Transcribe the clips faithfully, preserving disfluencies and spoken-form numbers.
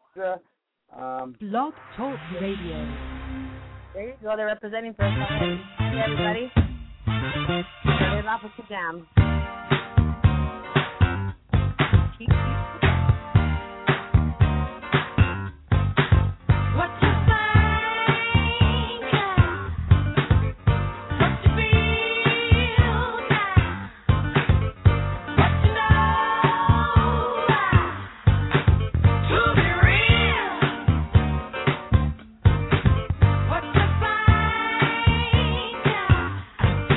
extra. Um, Blog Talk Radio. There you go. They're representing for us already. Hey, everybody. Started off with the jam. Keep, keep.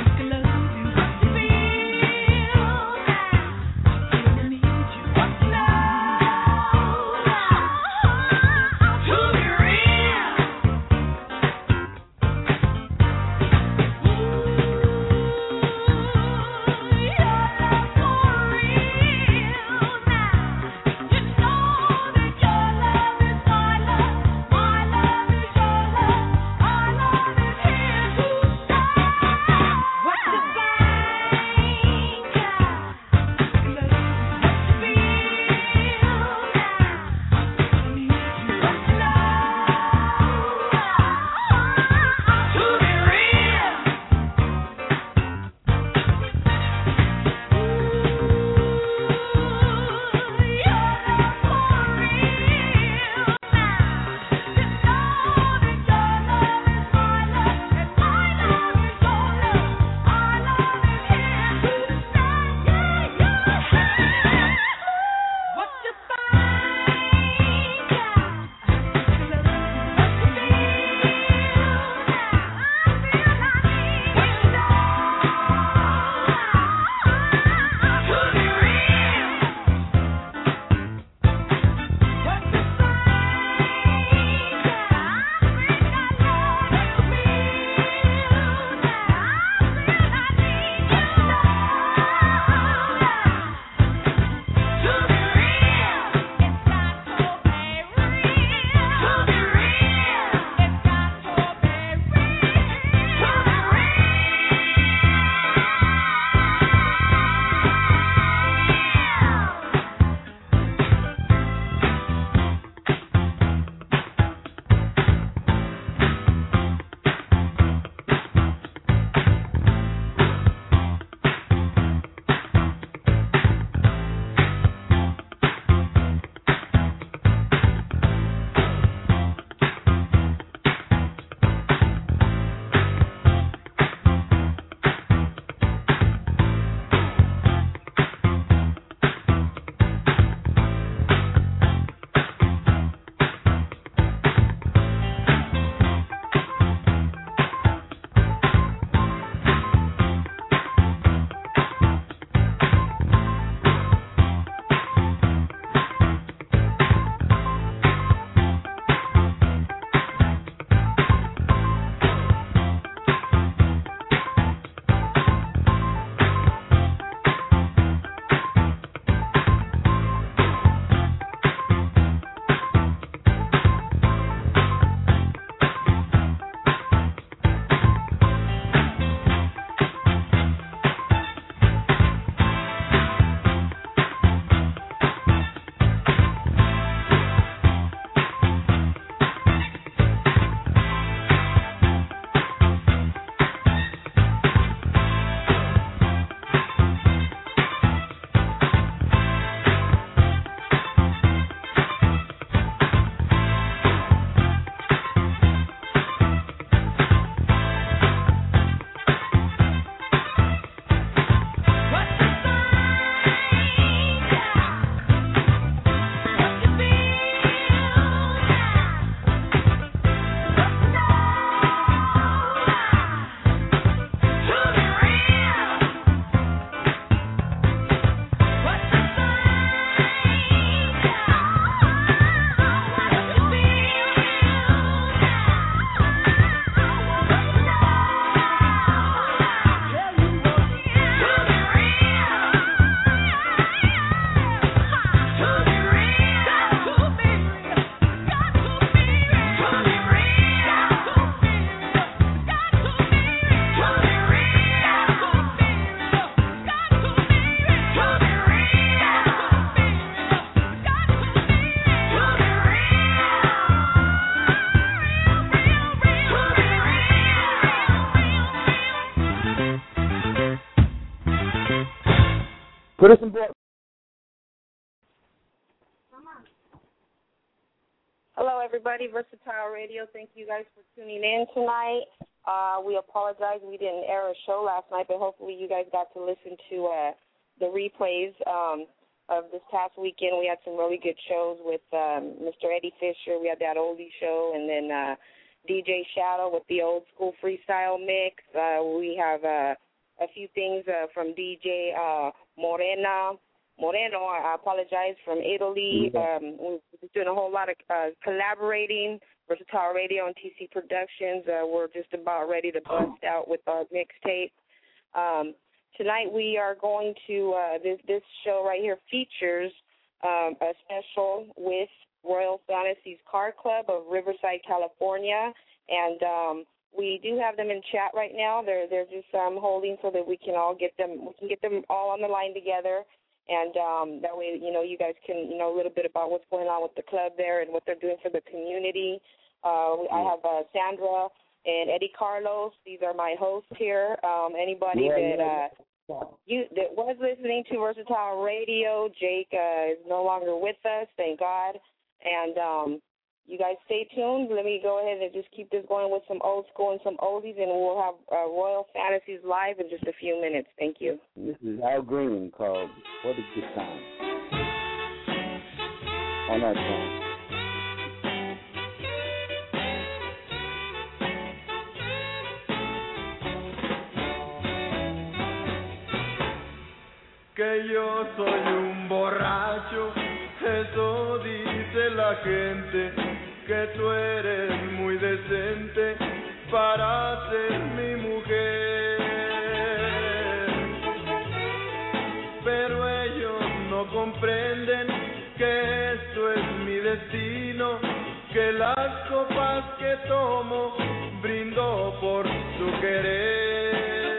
What you Put us in board. Hello, everybody. Versatile Radio. Thank you guys for tuning in tonight. Uh, we apologize we didn't air a show last night, but hopefully you guys got to listen to uh, the replays um, of this past weekend. We had some really good shows with um, Mister Eddie Fisher. We had that oldie show, and then uh, D J Shadow with the old school freestyle mix. Uh, we have uh, a few things uh, from D J uh, Morena. Moreno, I apologize, from Italy. Um, we're doing a whole lot of uh, collaborating, Versatile Radio and T C Productions. Uh, we're just about ready to bust out with our mixtape. Um, tonight we are going to, uh, this, this show right here features um, a special with Royal Fantasies Car Club of Riverside, California. And um, we do have them in chat right now. They're, they're just um, holding so that we can all get them, we can get them all on the line together. And um, that way, you know, you guys can, you know, a little bit about what's going on with the club there and what they're doing for the community. Uh, I have uh, Sandra and Eddie Carlos. These are my hosts here. Um, anybody Yeah, that yeah. uh, you that was listening to Versatile Radio, Jake uh, is no longer with us, thank God. And um, you guys stay tuned. Let me go ahead and just keep this going with some old school and some oldies, and we'll have uh, Royal Fantasies live in just a few minutes. Thank you. This is Al Green called What a Good Time. On that song. Que yo soy un borracho, eso dice la gente, que tú eres muy decente para ser mi mujer. Pero ellos no comprenden que esto es mi destino, que las copas que tomo brindo por tu querer.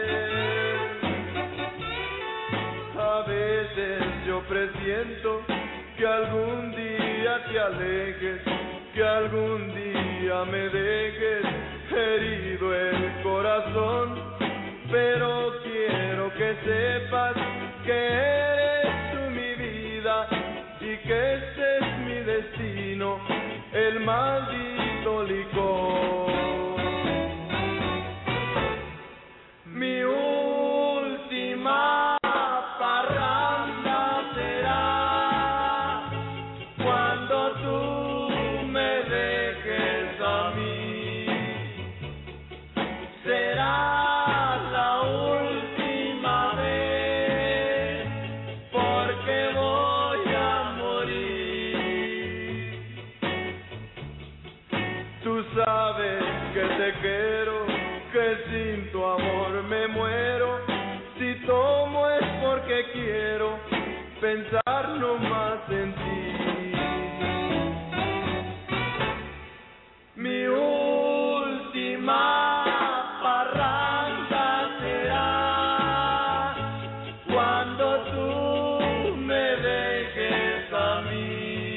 A veces yo presiento que algún día te alejes, que algún día me dejes herido el corazón, pero quiero que sepas que eres tú mi vida y que este es mi destino, el maldito licor. Mi última parranda será cuando tú me dejes a mí. Será la última vez porque voy a morir. Tú sabes que te quiero, que sin tu amor me muero. Si tomo es porque quiero pensar no más en ti. Mi última parranda será cuando tú me dejes a mí.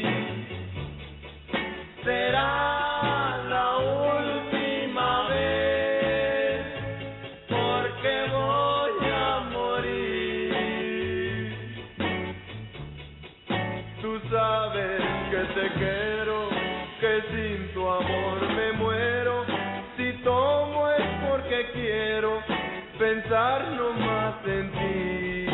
Será la última vez porque voy a morir. Tú sabes que te quiero, que sin tu amor me muero. Si tomo es porque quiero pensar no más en ti.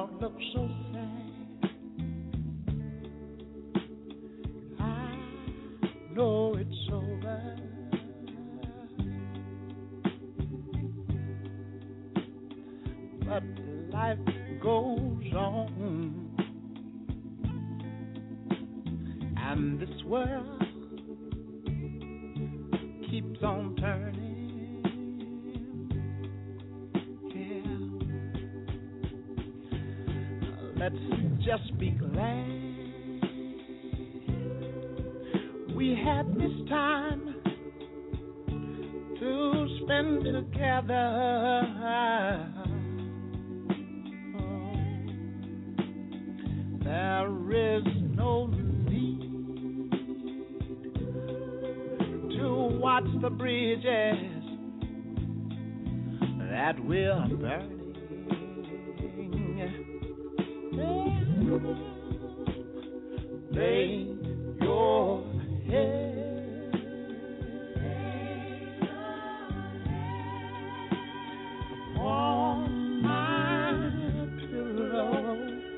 don't look so sad. I know it's over. But life goes on, and this world keeps on turning. Yeah. Let's just be glad we had this time to spend together. There is no need to watch the bridges that we're burning. Lay your head on my pillow.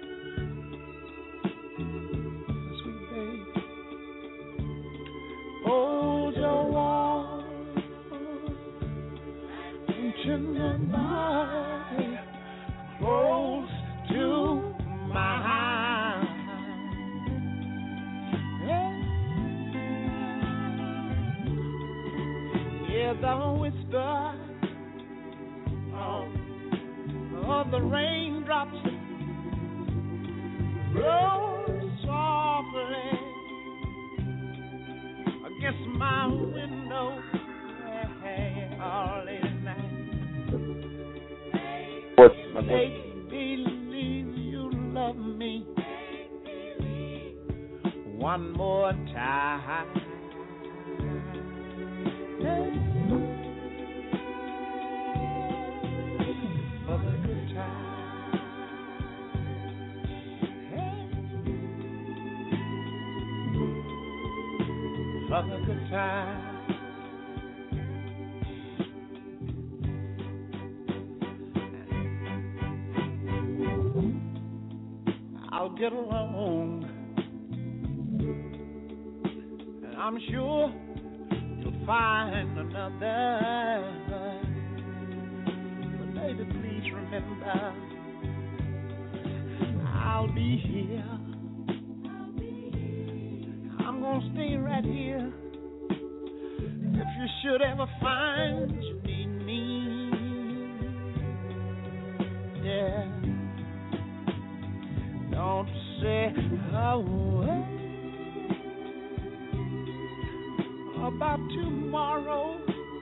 Hold your warm tender body close to mine. Hear the whisper of, of the raindrops roll softly against my window, hey, all late at night. Make believe you love me one more time. Hey. For the good time. Hey. For the good time. I'll get along, and I'm sure you'll find another. But baby, please remember, I'll be here. I'm gonna stay right here. If you should ever find you need me, yeah. Don't say a word about tomorrow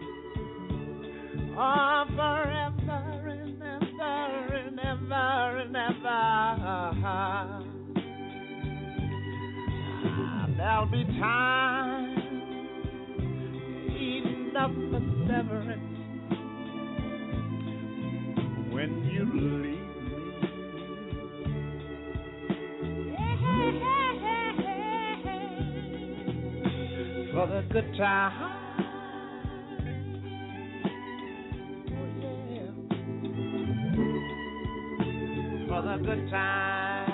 or forever and ever and ever and ever. There'll be time enough for severance when you leave. For the good time, oh yeah. For the good time,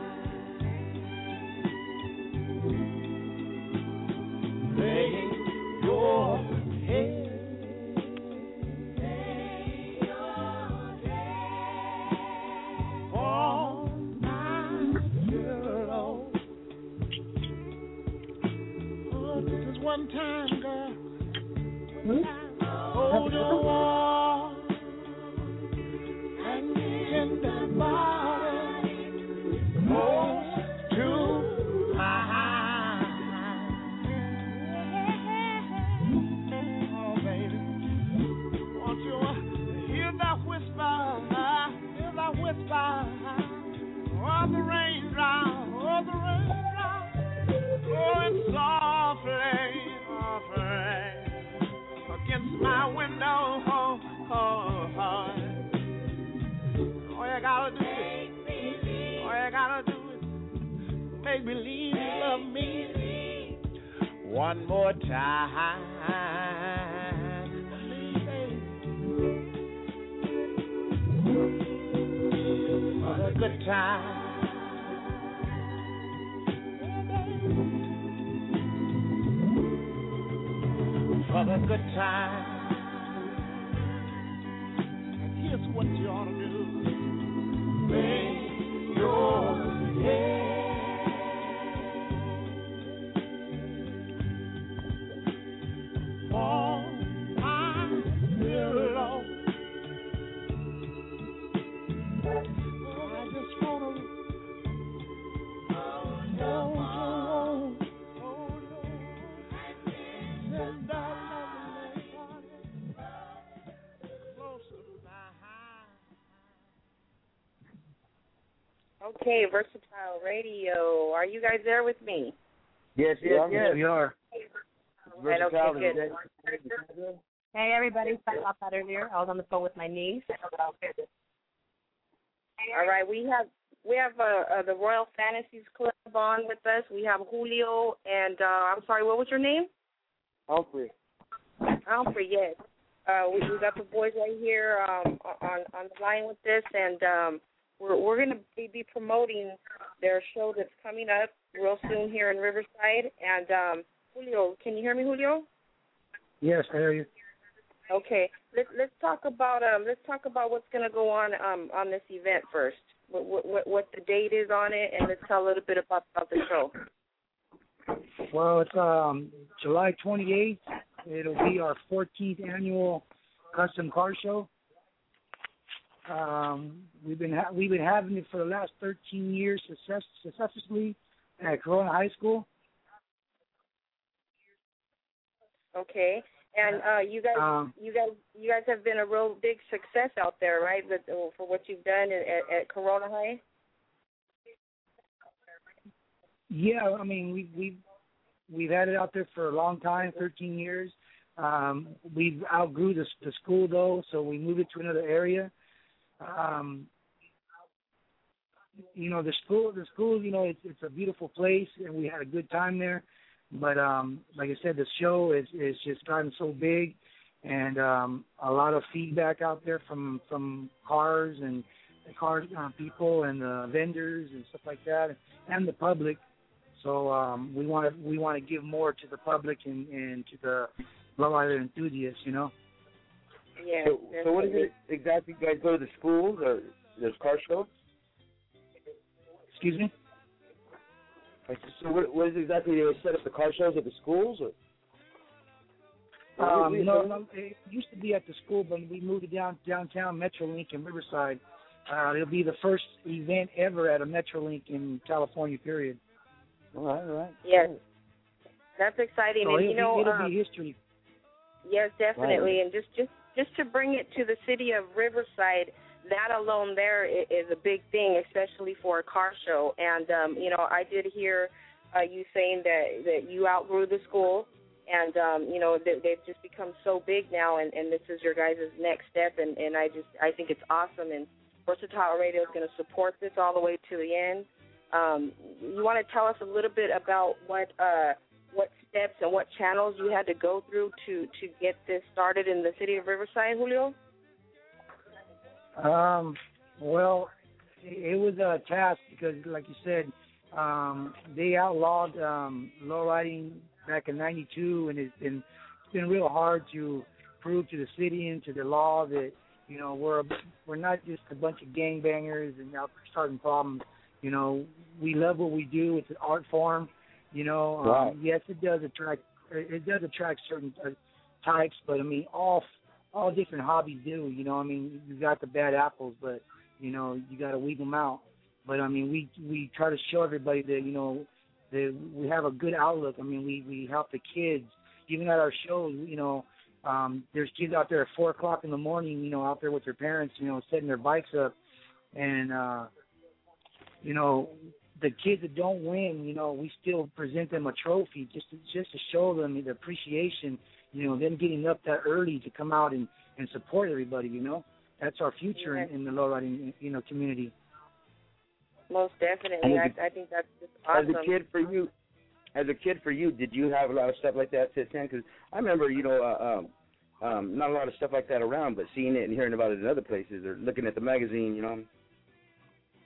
lay your head, lay your head on my pillow. One time, girl. One time. Hold your warm and tender body close to mine. Oh, baby, won't you hear that whisper? Hear that whisper? Oh, the raindrop, oh, the raindrop, going softly. Against my window, oh, oh, oh. All you gotta do is, all you gotta do is make believe you love me one more time. For a good time. For the good time. And here's what you ought to do. Make your head. On my pillow. I just wanna hold you, hold you, send that lovely close to my heart. Okay, Versatile Radio. Are you guys there with me? Yes, yes, Yeah, yes. we are. Right, okay, Versatile, good. is that- Hey, everybody. Sorry about that earlier. I was on the phone with my niece. All right, we have we have uh, uh, the Royal Fantasies Club on with us. We have Julio and uh, I'm sorry, what was your name? Humphrey. Humphrey, yes. Uh, we we got the boys right here um, on on the line with this, and um, we're we're gonna be, be promoting their show that's coming up real soon here in Riverside. And um, Julio, can you hear me, Julio? Yes, I hear you. Okay, let's let's talk about um let's talk about what's going to go on um on this event first. What, what what the date is on it, and let's tell a little bit about, about the show. Well, it's um July twenty-eighth. It'll be our fourteenth annual custom car show. Um, we've been ha- we've been having it for the last thirteen years success- successfully at Corona High School. Okay. And uh, you guys, Um, you guys, you guys have been a real big success out there, right? With, for what you've done at, at Corona High. Yeah, I mean we we we've had it out there for a long time, thirteen years. Um, we've outgrew the, the school though, so we moved it to another area. Um, you know, the school, the school, you know, it's it's a beautiful place, and we had a good time there. But um, like I said, the show is is just gotten so big, and um, a lot of feedback out there from from cars and the car uh, people and the vendors and stuff like that, and the public. So um, we want to we want to give more to the public and, and to the lowrider enthusiasts, you know. Yeah. So, so what is it exactly? You guys go to the schools or there's car shows? Excuse me. So what, what is exactly they set up the car shows at the schools? Or? Um, no, no, it used to be at the school, but we moved it down downtown Metrolink in Riverside. Uh, it'll be the first event ever at a Metrolink in California. Period. All right, all right. Yes. That's exciting, So and it'll you know, be, it'll um, be history. yes, definitely, Right. and just just just to bring it to the city of Riverside. That alone there is a big thing, especially for a car show. And, um, you know, I did hear uh, you saying that, that you outgrew the school, and, um, you know, they, they've just become so big now, and, and this is your guys' next step. And, and I just I think it's awesome, and Versatile Radio is going to support this all the way to the end. Um, you want to tell us a little bit about what uh, what steps and what channels you had to go through to, to get this started in the city of Riverside, Julio? Um, well, it, it was a task because, like you said, um, they outlawed um, low riding back in ninety-two, and it's been it's been real hard to prove to the city and to the law that you know we're we're not just a bunch of gangbangers and out starting problems. You know, we love what we do. It's an art form. You know, um, Right. yes, it does attract it does attract certain uh, types, but I mean all. all different hobbies do, you know. I mean, you got the bad apples, but you know, you got to weed them out. But I mean, we we try to show everybody that you know that we have a good outlook. I mean, we we help the kids, even at our shows. You know, um, there's kids out there at four o'clock in the morning, you know, out there with their parents, you know, setting their bikes up, and uh, you know, the kids that don't win, you know, we still present them a trophy just to, just to show them the appreciation. You know, them getting up that early to come out and, and support everybody, you know. That's our future in, in the lowriding, you know, community. Most definitely. I, I think that's just awesome. As a kid for you, as a kid for you, did you have a lot of stuff like that to attend? Because I remember, you know, uh, um, um, not a lot of stuff like that around, but seeing it and hearing about it in other places or looking at the magazine, you know.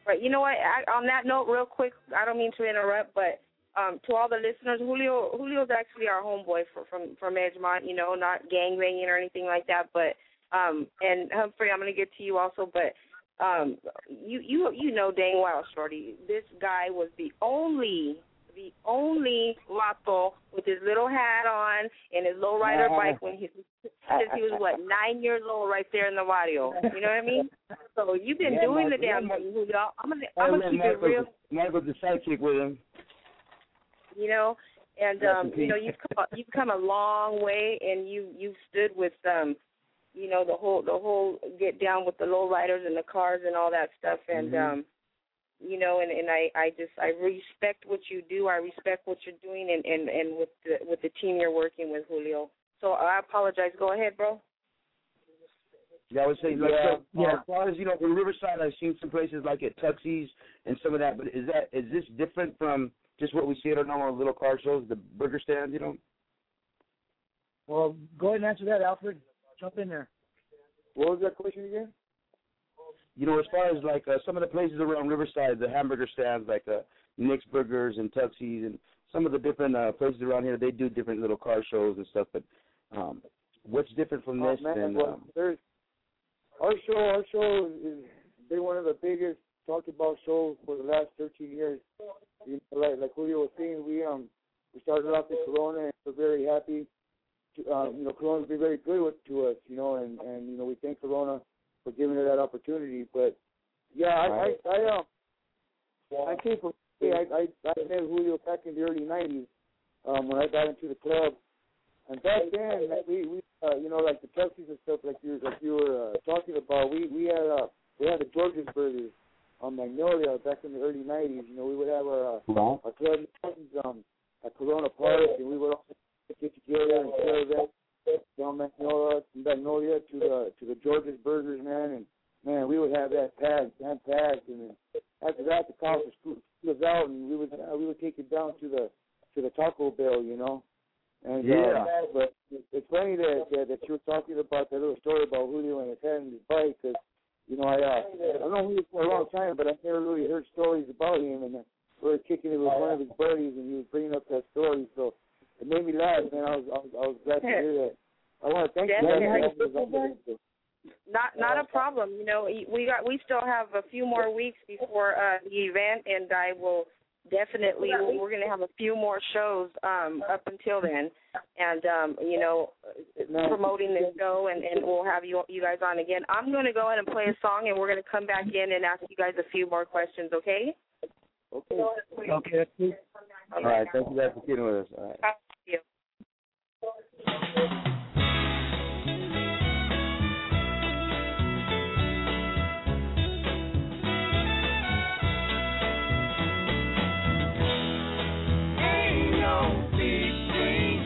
But you know what? I, on that note, real quick, I don't mean to interrupt, but um, to all the listeners, Julio Julio's actually our homeboy for, from from Edgemont. You know, not gang banging or anything like that. But um, and Humphrey, I'm going to get to you also. But um, you you you know dang well, Shorty, this guy was the only the only vato with his little hat on and his lowrider bike when he since he was what nine years old, right there in the barrio. You know what I mean? So you've been yeah, doing my, the damn yeah, thing, Julio. I'm gonna I'm gonna keep Michael, it real. Michael's the sidekick with him. You know, and um, you know you've come a, you've come a long way, and you you've stood with um, you know the whole the whole get down with the lowriders and the cars and all that stuff, and mm-hmm. um. You know, and, and I, I just I respect what you do. I respect what you're doing, and, and, and with the with the team you're working with, Julio. So I apologize. Go ahead, bro. Yeah, I was saying, like, yeah, so, yeah. as far as you know, in Riverside, I've seen some places like at Tuxie's and some of that. But is that is this different from just what we see at our normal little car shows, the burger stands? You know. Well, go ahead and answer that, Alfred. Jump in there. What was that question again? You know, as far as like uh, some of the places around Riverside, the hamburger stands like uh, Nick's Burgers and Tuxie's and some of the different uh, places around here, they do different little car shows and stuff. But um, what's different from oh, this? Man, than, well, um, there's our show. Our show has been one of the biggest talked about shows for the last thirteen years. You know, like like Julio was saying, we um we started off in Corona, and we're very happy. To, um, you know, Corona's been very good with, to us. You know, and and you know we thank Corona for giving her that opportunity. But yeah, I I, I um I came from I I I met Julio back in the early nineties um when I got into the club, and back then like, we we uh, you know like the Tuxie's and stuff like you like you were uh, talking about, we we had uh we had the George's Burgers on Magnolia back in the early nineties. You know, we would have our uh, wow. our club meetings um at Corona Park, and we would also get together and share events down Magnolia, Magnolia to the to the George's Burgers, man, and man, we would have that packed, hand packed, and then after that, the car would scoot us out, and we would uh, we would take it down to the to the Taco Bell, you know. And yeah, uh, but it's funny that, that that you were talking about that little story about Julio and his head and his bike, because you know I uh, I know Julio for a long time, but I never really heard stories about him, and uh, we were kicking it with one of his buddies, and he was bringing up that story, so. It made me laugh, man. I was, I was, I was glad to hear that. I want to thank you. Not, not a problem. You know, we got, we still have a few more weeks before uh, the event, and I will definitely. We're going to have a few more shows um, up until then, and um, you know, promoting the show, and, and we'll have you, you guys on again. I'm going to go ahead and play a song, and we're going to come back in and ask you guys a few more questions. Okay? Okay. Okay. All right. Thank you guys for being with us. All right. Thank you. Ain't no big thing.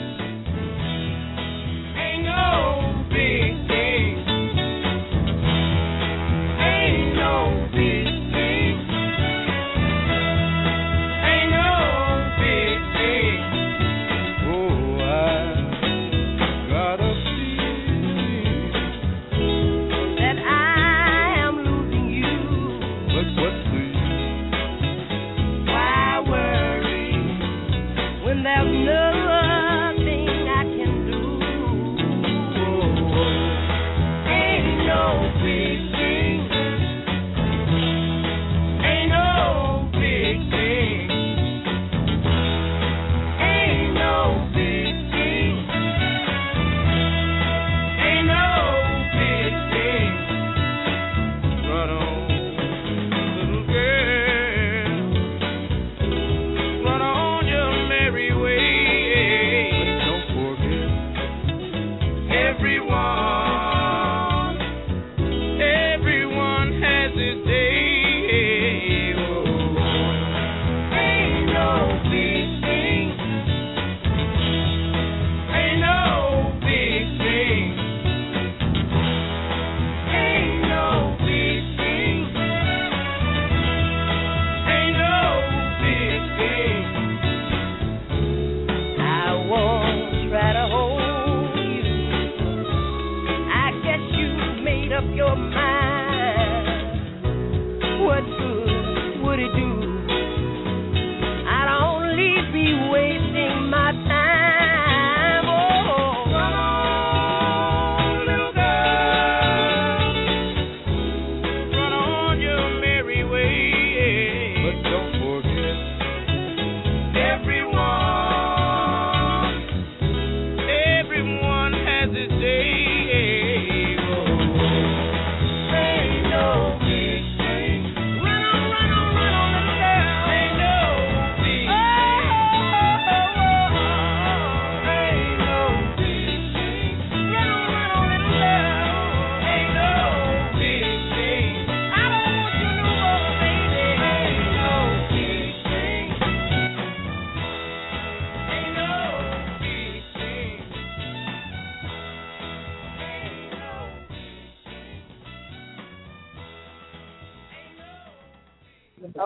Ain't no big thing. Ain't no big thing. Ain't no big thing. Oh, I got a feeling that I am losing you. But what's the use? Why worry when there's nothing I can do? Ain't no big thing. Ain't no big thing. Ain't no big thing. Ain't no big thing. Run on, little girl. Run on your merry way.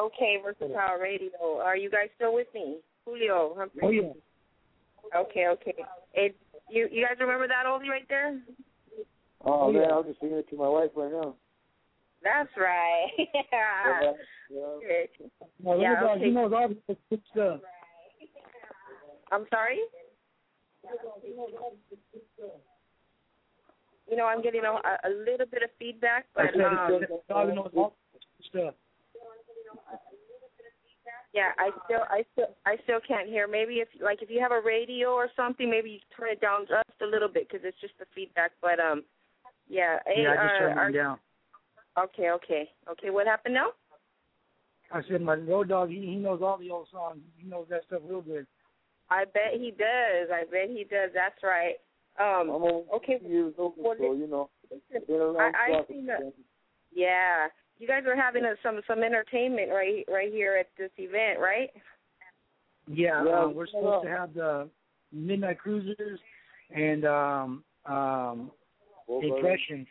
Okay, Versatile Radio. Are you guys still with me? Julio Humphrey. Oh, yeah. Okay, okay. It, you you guys remember that oldie right there? Oh, man, I'm just singing it to my wife right now. That's right. yeah. Yeah. Well, Yeah, dog, okay. he knows all the good stuff. I'm sorry? You know, I'm getting a, a little bit of feedback, I but said, um, the dog knows all the good stuff. yeah, I still, I still, I still can't hear. Maybe if, like, if you have a radio or something, maybe you turn it down just a little bit because it's just the feedback. But um, yeah. Hey, Yeah, I just uh, turned are, him down. Okay, okay, okay. What happened now? I said, my road dog, he, he knows all the old songs. He knows that stuff real good. I bet he does. I bet he does. That's right. Um, I'm only okay. years old, Well, so, you know, been around I, I talking seen to that. them. Yeah, you guys are having a, some some entertainment right right here at this event, right? Yeah, Yeah, uh, we're supposed to have the Midnight Cruisers and um, um, Well, buddy. Impressions.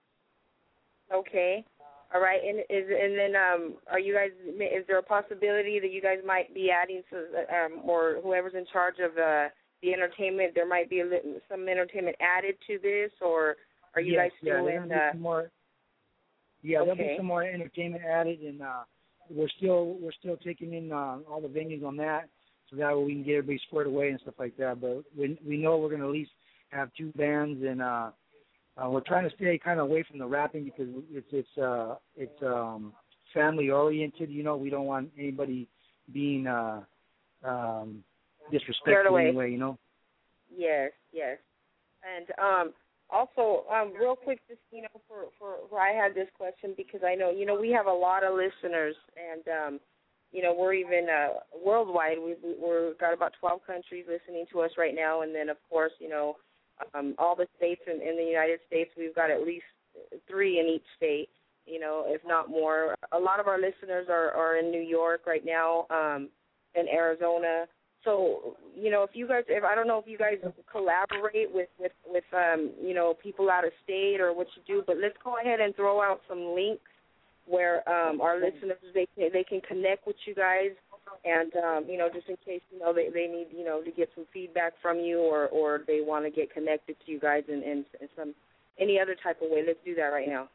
Okay. All right, and is and then um, are you guys? Is there a possibility that you guys might be adding some, um, or whoever's in charge of uh, the entertainment? There might be a little, some entertainment added to this, or are you yes, guys still yeah, in? Be Uh, some more, yeah, there'll okay. be some more entertainment added, and uh, we're still we're still taking in uh, all the venues on that, so that way we can get everybody squared away and stuff like that. But we we know we're going to at least have two bands, and uh, uh, we're trying to stay kind of away from the rapping because it's it's uh, it's um, family oriented. You know, we don't want anybody being uh, um, disrespectful anyway. You know. Yes, yes. And um, also, um, real quick, just, you know, for, for, for I had this question because I know, you know, we have a lot of listeners, and, um, you know, we're even uh, worldwide. We've, we've got about twelve countries listening to us right now, and then, of course, you know, um, all the states in, in the United States, we've got at least three in each state, you know, if not more. A lot of our listeners are, are in New York right now, um, in Arizona. So, you know, if you guys, if I don't know if you guys collaborate with, with, with um, you know, people out of state or what you do, but let's go ahead and throw out some links where um, our listeners, they can, they can connect with you guys and, um, you know, just in case, you know, they, they need, you know, to get some feedback from you or, or they want to get connected to you guys in, in, in some, any other type of way. Let's do that right now.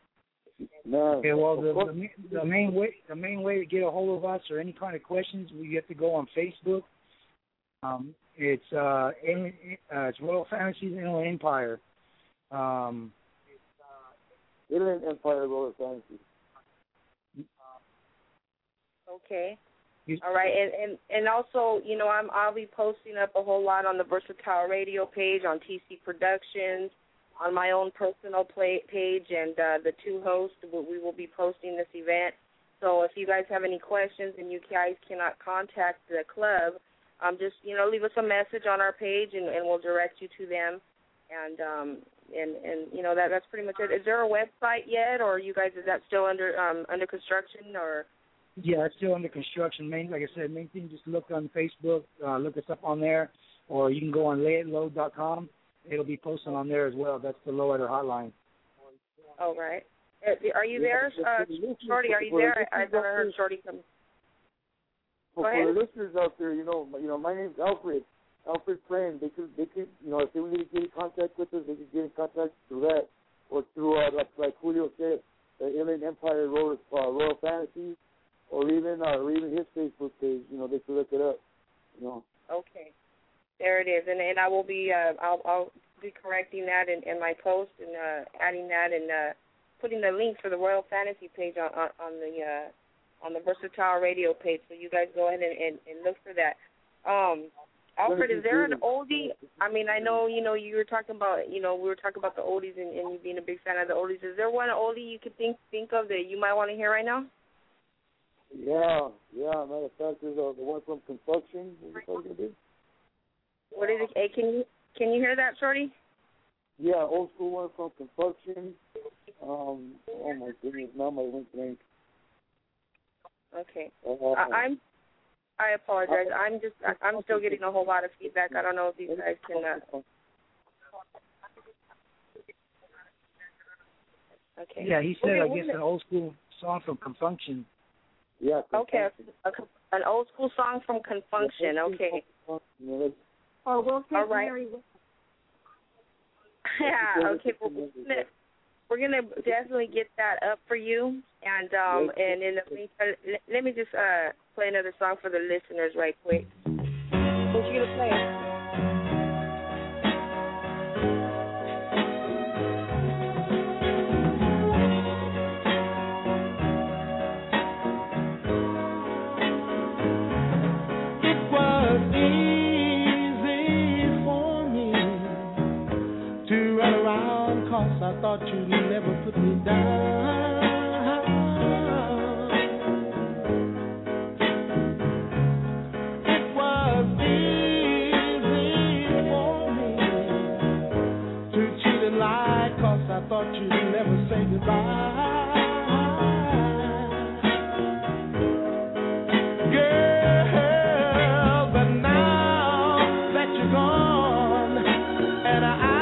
No. Okay, well, the, the the main way the main way to get a hold of us or any kind of questions, we have to go on Facebook. Um, it's uh, in, uh, it's Royal Fantasies Inland Empire. Um, Inland Empire Royal Fantasy. Okay. All right, and, and and also, you know, I'm I'll be posting up a whole lot on the Versatile Radio page, on T C Productions, on my own personal play, page, and uh, the two hosts, we will be posting this event. So if you guys have any questions and you guys cannot contact the club, um, just, you know, leave us a message on our page, and, and we'll direct you to them. And, um, and, and you know, that that's pretty much it. Is there a website yet, or you guys, is that still under um, under construction, or? Yeah, it's still under construction. Main, like I said, main thing, just look on Facebook, uh, look us up on there, or you can go on lay it low dot com. It'll be posted on there as well. That's the Lowrider hotline. Oh, right. Are you there, uh, Shorty? Are you there? I thought I heard Shorty come. For, for the listeners out there, you know, you know, my name's Alfred. Alfred Frame. They could, they could, you know, if they need to get in contact with us, they could get in contact through that, or through, uh, like, like Julio said, the Inland Empire Royal, uh, Royal Fantasy, or even, uh, or even his Facebook page. You know, they could look it up. You know. Okay. There it is, and and I will be uh, I'll I'll be correcting that in, in my post and uh, adding that and uh, putting the link for the Royal Fantasy page on on, on the uh, on the Versatile Radio page. So you guys go ahead and, and, and look for that. Um, Alfred, is there an oldie? I mean, I know you know you were talking about you know we were talking about the oldies and, and you being a big fan of the oldies. Is there one oldie you could think think of that you might want to hear right now? Yeah, yeah. Matter of fact, there's uh, the one from Construction. What are you gonna do? What is it? Hey, can you can you hear that, Shorty? Yeah, old school one from Construction. Um, oh my goodness, now my link blank. Okay, Uh, I, I'm. I apologize. I'm just. I'm still getting a whole lot of feedback. I don't know if you guys can. Uh... Okay. Yeah, he said, okay, I guess, an old school song from Confunction. Yeah. Okay, a, a, an old school song from Confunction. Okay. Or we'll take All right. Mary. Yeah. Okay. Well, we're gonna, we're gonna definitely get that up for you, and um, and in the meantime, let, let me just uh play another song for the listeners right quick. What you gonna play? I thought you'd never put me down. It was easy for me to cheat and lie, 'cause I thought you'd never say goodbye. Girl, but now that you're gone and I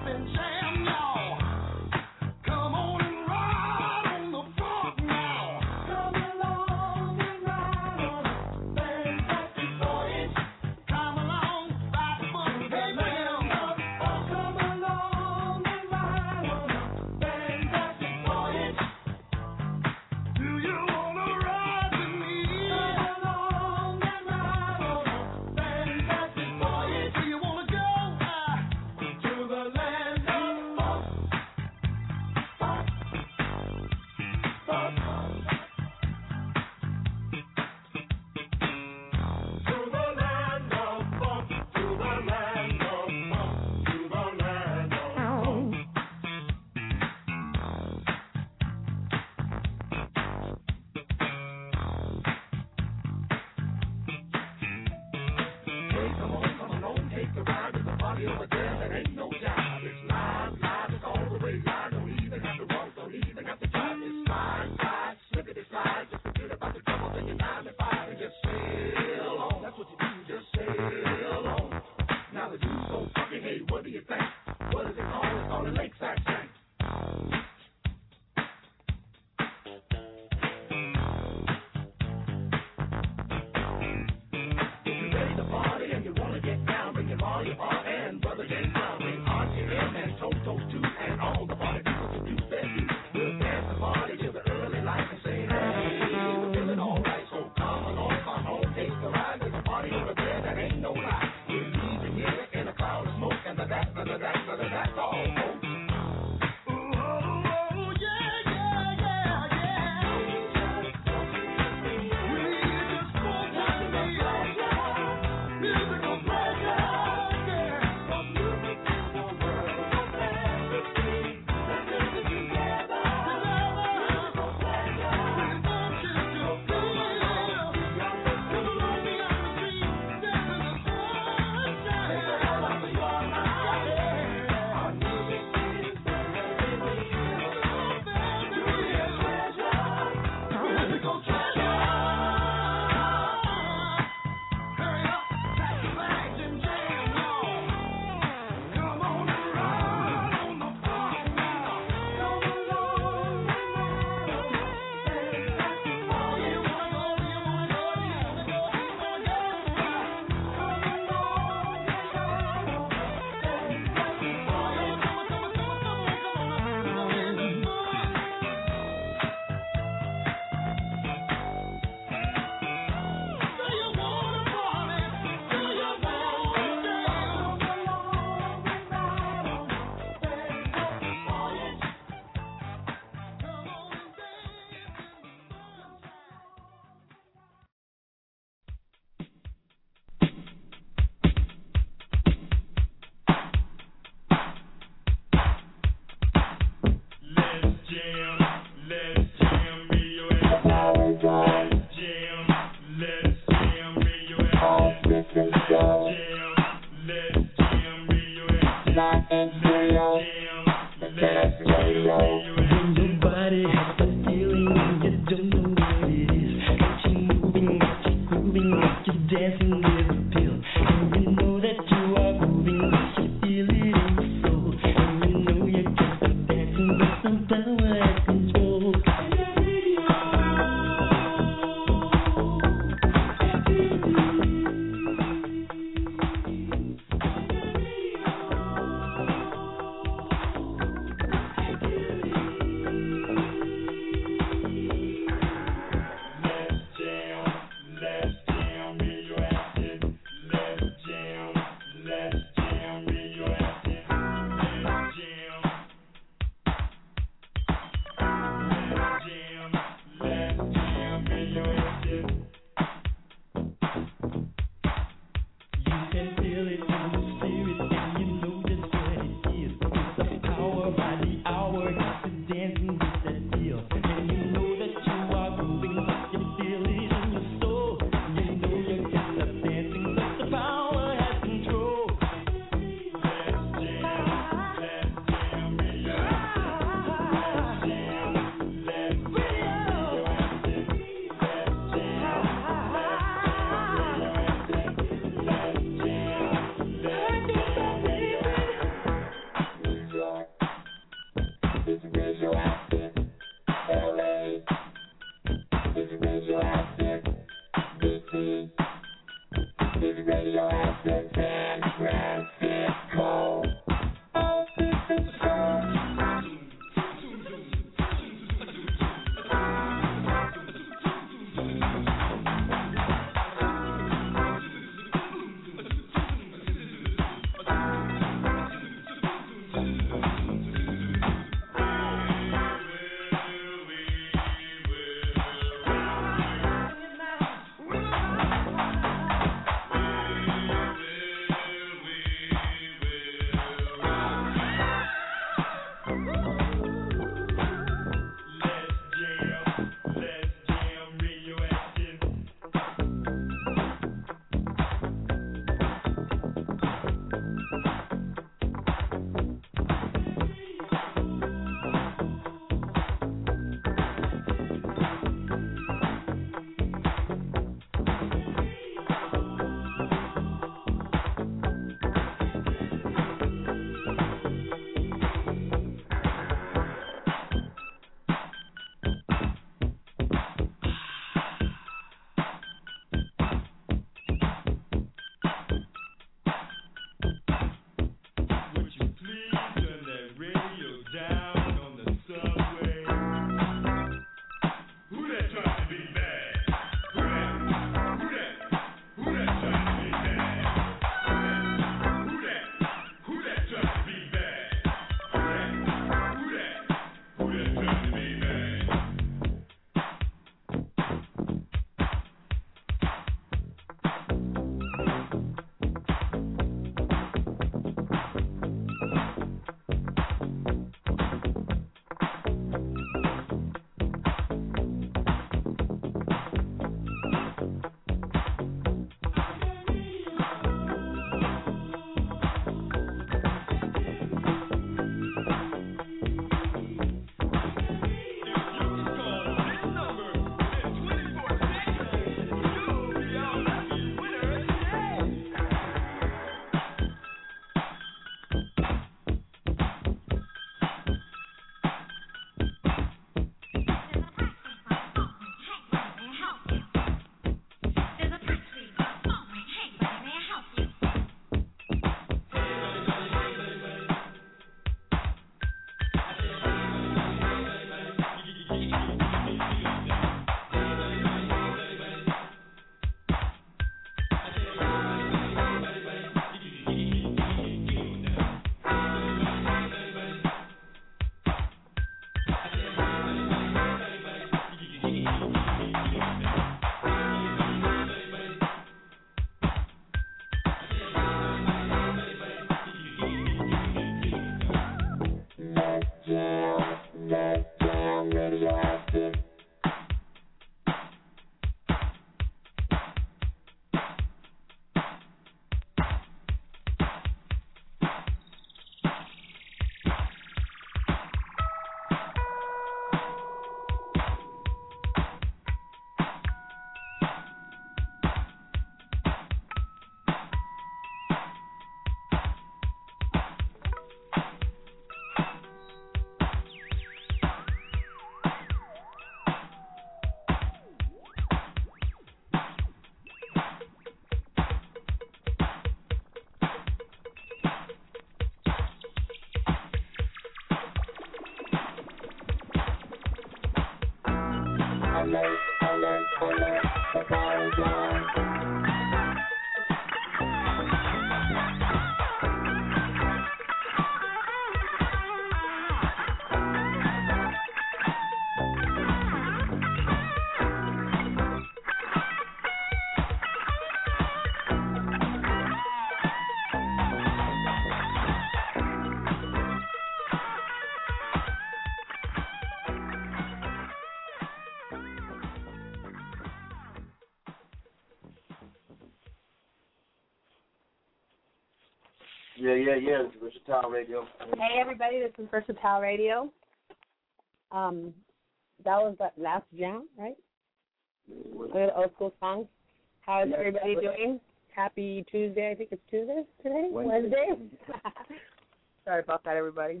Yeah, yeah, yeah. This is Versatile Radio. Hey, everybody. This is Versatile Radio. Um, that was that last jam, right? Look at old school songs. How is everybody doing? Happy Tuesday. I think it's Tuesday today? Wednesday? Sorry about that, everybody.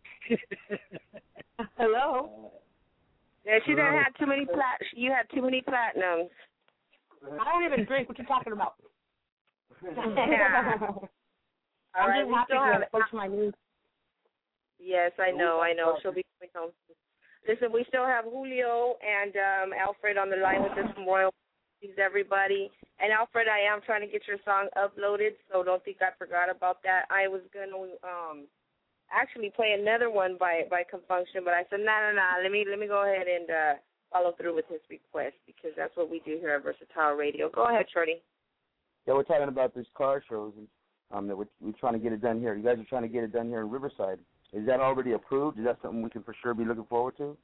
Hello. Yeah, she done had too many plat. You had too many platinums. I don't even drink. What you talking about? Yeah. I'm right, just happy to approach my news. Yes, I know, I know. She'll be coming home. Listen, we still have Julio and um, Alfred on the line with us from Royal. Please, everybody. And Alfred, I am trying to get your song uploaded, so don't think I forgot about that. I was going to um, actually play another one by by Confunction, but I said, no, no, no, let me, let me go ahead and uh, follow through with his request because that's what we do here at Versatile Radio. Go ahead, Shorty. Yeah, we're talking about these car shows and Um, that we're, we're trying to get it done here. You guys are trying to get it done here in Riverside. Is that already approved? Is that something we can for sure be looking forward to?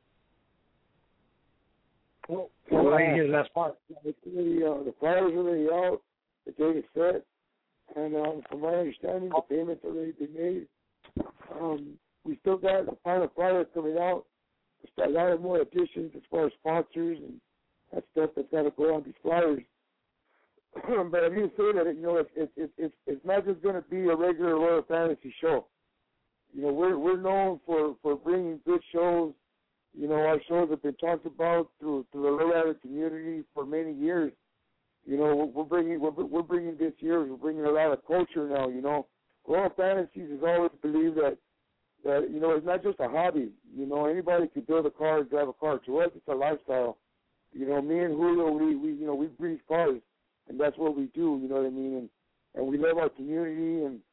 Well, well I hear the last part. The, uh, the flyers are already out. The date is set. And um, from my understanding, the payment's already been made. Um, we still got the final flyer coming out. There's a lot of more additions as far as sponsors and that stuff that's got to go on these flyers. But I mean to say that, you know, it's it's it's it's not just going to be a regular Royal Fantasy show. You know, we're we're known for, for bringing good shows. You know, our shows have been talked about through through the lowrider community for many years. You know, we're, we're bringing we're, we're bringing this year. We're bringing a lot of culture now. You know, Royal Fantasies has always believed that that you know it's not just a hobby. You know, anybody can build a car and drive a car. To us, it's a lifestyle. You know, me and Julio, we we you know we breathe cars. And that's what we do, you know what I mean? And and we love our community, and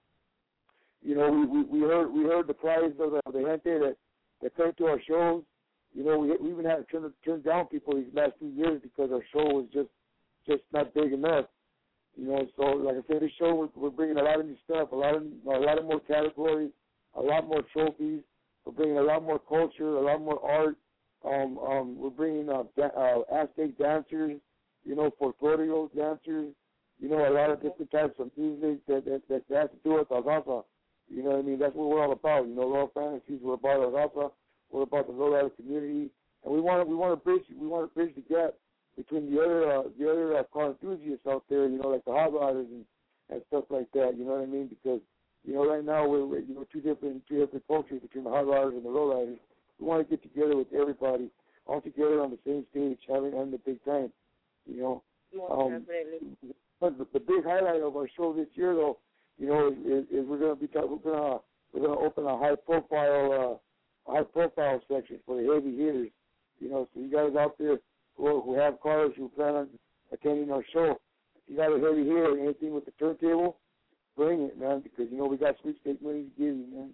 you know we, we, we heard we heard the cries of the, the gente that that come to our shows. You know we we even had to turn turn down people these last few years because our show was just just not big enough. You know, so like I said, this show we're, we're bringing a lot of new stuff, a lot of a lot of more categories, a lot more trophies. We're bringing a lot more culture, a lot more art. Um, um, we're bringing uh, da- uh, Aztec dancers. You know, folklorial dancers, you know, a lot of different types of music that that, that, that has to do with Algaza. You know what I mean? That's what we're all about. You know, Royal Fantasies, we're about Algaza, we're about the lowrider community, and we want to we want to bridge we want to bridge the gap between the other uh, the other uh, car enthusiasts out there. You know, like the hot rodders and, and stuff like that. You know what I mean? Because you know, right now we're, we're you know two different two different cultures between the hot rodders and the lowriders. We want to get together with everybody, all together on the same stage, having having a big time. You know, um, but the, the big highlight of our show this year, though, you know, is, is we're going to be talk, we're going to we're going to open a high profile uh, high profile section for the heavy hitters. You know, so you guys out there who, who have cars who plan on attending our show, if you got a heavy hitter, anything with the turntable, bring it, man, because you know we got sweepstake money to give you, man.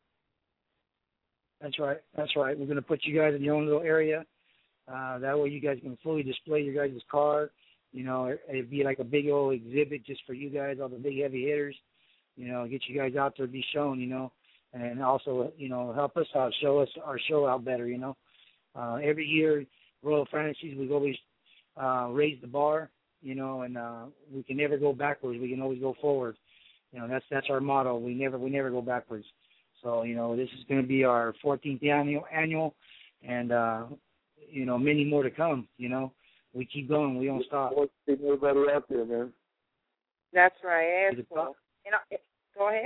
That's right. That's right. We're going to put you guys in your own little area. Uh, that way you guys can fully display your guys' car. You know, it, it'd be like a big old exhibit just for you guys, all the big heavy hitters. You know, get you guys out there to be shown, you know, and also, you know, help us out, show us our show out better, you know. Uh, every year, Royal Fantasies, we always uh, raise the bar, you know, and uh, we can never go backwards. We can always go forward. You know, that's that's our motto. We never we never go backwards. So, you know, this is going to be our fourteenth annual, annual and, uh, you know, many more to come, you know. We keep going. We don't stop. Everybody out there, man. That's right. That's cool. You know, go ahead.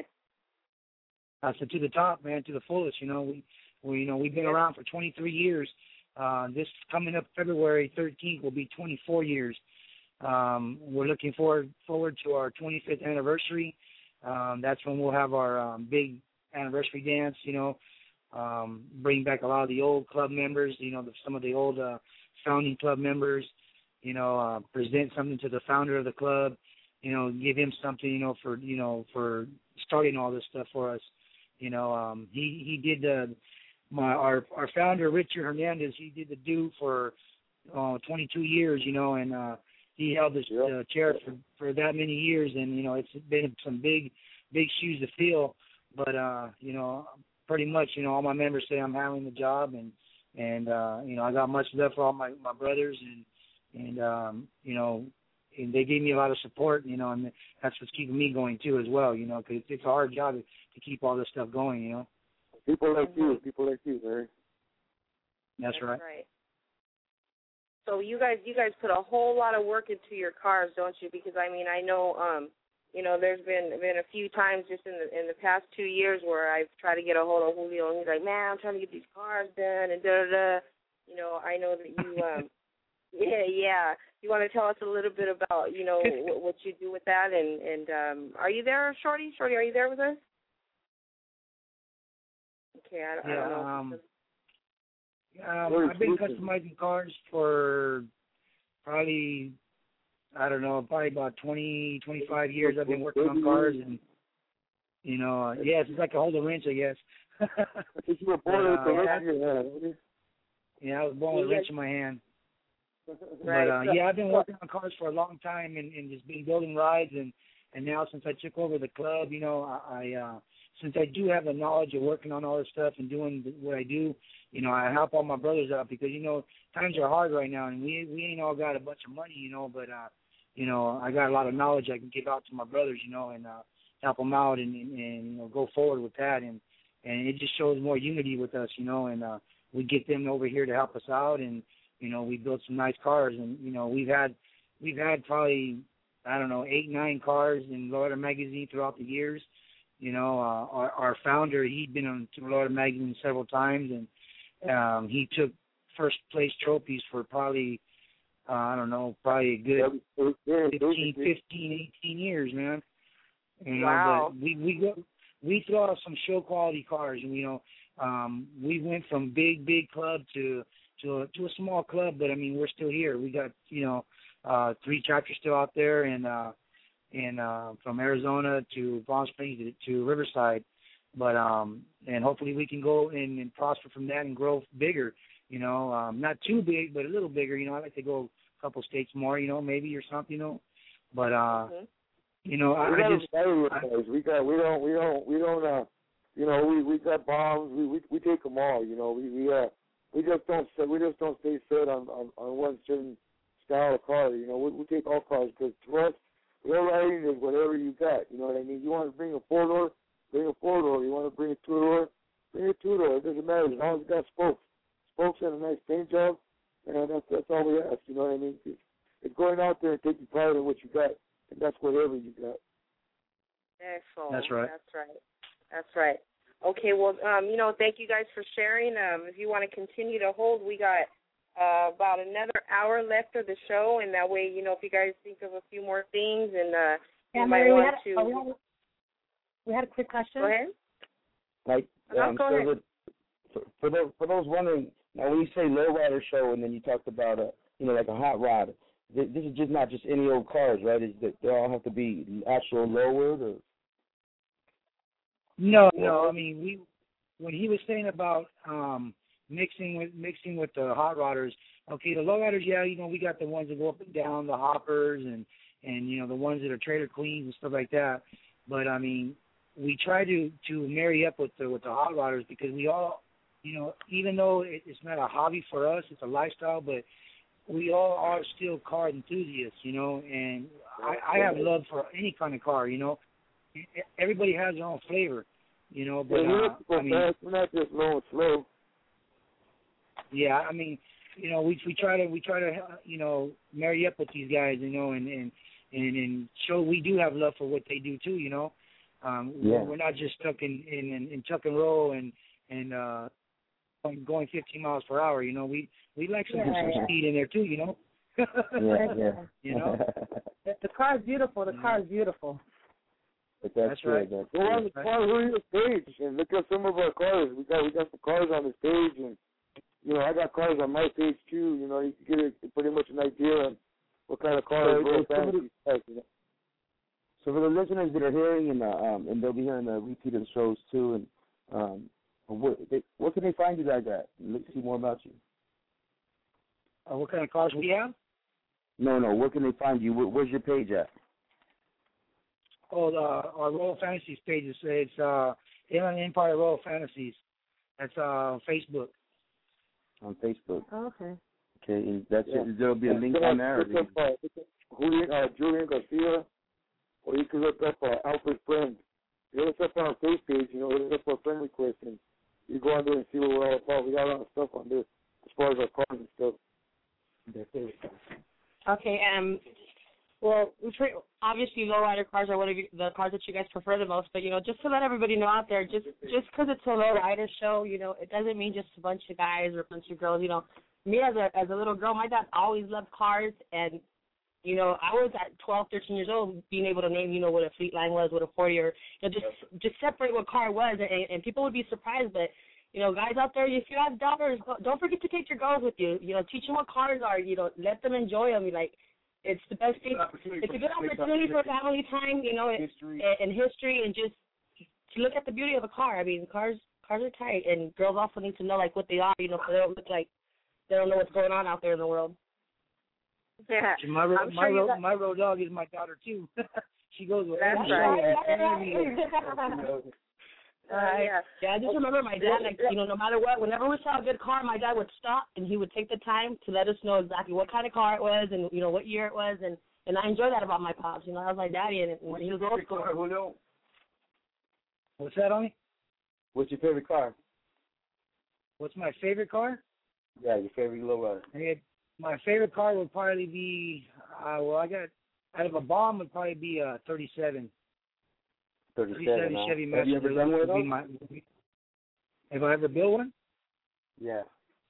I said to the top, man, to the fullest. You know, we, we you know, we've been yeah. around for twenty-three years. Uh, this coming up February thirteenth will be twenty-four years. Um, we're looking forward forward to our twenty-fifth anniversary. Um, that's when we'll have our um, big anniversary dance. You know, um, bring back a lot of the old club members. You know, the, some of the old uh, founding club members. you know, uh, present something to the founder of the club, you know, give him something, you know, for, you know, for starting all this stuff for us. You know, um, he, he did the, my, our, our founder, Richard Hernandez, he did the do for uh, twenty-two years, you know, and uh, he held this yep. uh, chair for, for that many years. And, you know, it's been some big, big shoes to fill. But, uh, you know, pretty much, you know, all my members say I'm handling the job. And, and uh, you know, I got much love for all my, my brothers. And, and um, you know, and they gave me a lot of support, you know, and that's what's keeping me going, too, as well, you know, because it's a hard job to keep all this stuff going, you know. People like you, people like you, Larry. That's, That's right. right. So you guys, you guys put a whole lot of work into your cars, don't you? Because I mean, I know, um, you know, there's been been a few times just in the in the past two years where I've tried to get a hold of Julio, and he's like, "Man, I'm trying to get these cars done," and da da da. You know, I know that you, um, yeah, yeah. You want to tell us a little bit about, you know, what, what you do with that, and and um, are you there, Shorty? Shorty, are you there with us? Okay, I, I yeah, don't know. Um, um, I've been customizing cars for probably, I don't know, probably about twenty, twenty-five years. I've been working on cars, and, you know, uh, yes, it's like a hold a wrench, I guess. You were born with a wrench in your hand, weren't you? Yeah, I was born with a wrench in my hand. Right. But, uh, yeah, I've been working on cars for a long time and, and just been building rides. And, and now since I took over the club, you know, I, I uh, since I do have the knowledge of working on all this stuff and doing what I do, you know, I help all my brothers out because, you know, times are hard right now. And we we ain't all got a bunch of money, you know, but, uh, you know, I got a lot of knowledge I can give out to my brothers, you know, and uh, help them out and, and, and, you know, go forward with that. And, and it just shows more unity with us, you know, and uh, we get them over here to help us out. And, you know, we built some nice cars. And, you know, we've had we've had probably, I don't know, eight, nine cars in Loretta Magazine throughout the years. You know, uh, our, our founder, he'd been on to Loretta Magazine several times, and um, he took first place trophies for probably, uh, I don't know, probably a good fifteen, fifteen, eighteen years, man. You know, wow. But we we go, we throw out some show quality cars, and you know, um, we went from big big club to to a, to a small club, but I mean we're still here. We got you know uh, three tractors still out there, and uh, and uh, from Arizona to Palm Springs to, to Riverside, but um, and hopefully we can go and, and prosper from that and grow bigger. You know, um, not too big, but a little bigger. You know, I'd like to go a couple states more. You know, maybe or something. You know, but uh. Mm-hmm. You know, I, we I got just I, we got we don't we don't we don't uh you know we we got bombs we we, we take them all you know we we uh we just don't we just don't stay set on, on on one certain style of car you know we, we take all cars because to us rail riding is whatever you got you know what I mean you want to bring a four door bring a four door you want to bring a two door bring a two door it doesn't matter as long as it got spokes spokes and a nice paint job and that's that's all we ask you know what I mean it's, it's going out there and taking pride in what you got. And that's whatever you got. Excellent. That's right. That's right. That's right. Okay, well, um, you know, thank you guys for sharing. Um, if you want to continue to hold, we got uh, about another hour left of the show, and that way, you know, if you guys think of a few more things, and uh, yeah, you Mary, might we want had, to. oh, we, had, we had a quick question. Go ahead. Like, no, um, go so ahead. the, for, for those for those wondering, now when you say lowrider show, and then you talked about a, you know, like a hot rod. This is just not just any old cars, right? Is that they all have to be actual lowered, or? No, no. I mean, we when he was saying about um, mixing with mixing with the hot rodders. Okay, the low riders, yeah, you know, we got the ones that go up and down, the hoppers, and and you know the ones that are trailer queens and stuff like that. But I mean, we try to to marry up with the with the hot rodders because we all, you know, even though it, it's not a hobby for us, it's a lifestyle, but we all are still car enthusiasts, you know, and I, I have love for any kind of car, you know. Everybody has their own flavor, you know, but uh, I mean, we're not just low and slow. Yeah, I mean, you know, we we try to we try to you know marry up with these guys, you know, and and and, and show we do have love for what they do too, you know. Um, yeah. We're not just stuck in in, in, in tuck and roll and and uh, going fifteen miles per hour, you know. We we like some, yeah, some yeah. speed in there too, you know. yeah, yeah. You know. The, the car is beautiful. The car is beautiful. But that's, that's good, right. That's Go on the car radio stage and look at some of our cars. We got we got the cars on the stage, and you know I got cars on my page too. You know you can get a, pretty much an idea on what kind of cars So, Royal if somebody- Fantasy has. You know? So for the listeners that are hearing, and uh, um, and they'll be hearing the repeat of the shows too, and um, what they, what can they find you guys at? Let's see more about you. Uh, what kind of cars we have? No, no. Where can they find you? Where, where's your page at? Oh, the, our Royal Fantasies page is it's uh, Inland Empire Royal Fantasies. That's uh, Facebook. On Facebook. Oh, okay. Okay, and that's Yeah. it. There'll be a Yeah, link look on up- there. look up, uh, look up Julian, uh, Julian Garcia, or you can look up uh, Alfred Friend. You look up on our face page, you know, look up our friend request, and you go on there and see what we're all about. We got a lot of stuff on there as far as our cars and stuff. Okay, um, well, we pre- obviously lowrider cars are one of you, the cars that you guys prefer the most, but, you know, just to let everybody know out there, just just because it's a lowrider show, you know, it doesn't mean just a bunch of guys or a bunch of girls, you know. Me as a as a little girl, my dad always loved cars, and, you know, I was at twelve, thirteen years old being able to name, you know, what a Fleet Line was, what a forty, or, you know, just, just separate what car was, and, and people would be surprised, but, you know, guys out there, if you have daughters, don't forget to take your girls with you. You know, teach them what cars are. You know, let them enjoy them. Like, it's the best thing. It's a good opportunity for family time. You know, history. and history, and just to look at the beauty of a car. I mean, cars cars are tight, and girls also need to know like what they are. You know, so they don't look like they don't know what's going on out there in the world. Yeah. My ro- I'm my sure you ro- got- my road dog is my daughter too. She goes with That's everything. right. Uh, yeah. yeah, I just remember my dad, like, you know, no matter what, whenever we saw a good car, my dad would stop and he would take the time to let us know exactly what kind of car it was and, you know, what year it was. And, and I enjoy that about my pops. You know, I was like daddy, and, and he was old school. Julio? What's that on me? What's your favorite car? What's my favorite car? Yeah, your favorite lowrider. I mean, my favorite car would probably be, uh, well, I got, out of a bomb would probably be a thirty-seven. thirty-seven. Huh? Chevy Have you ever done one of those? my, have I ever built one? Yeah.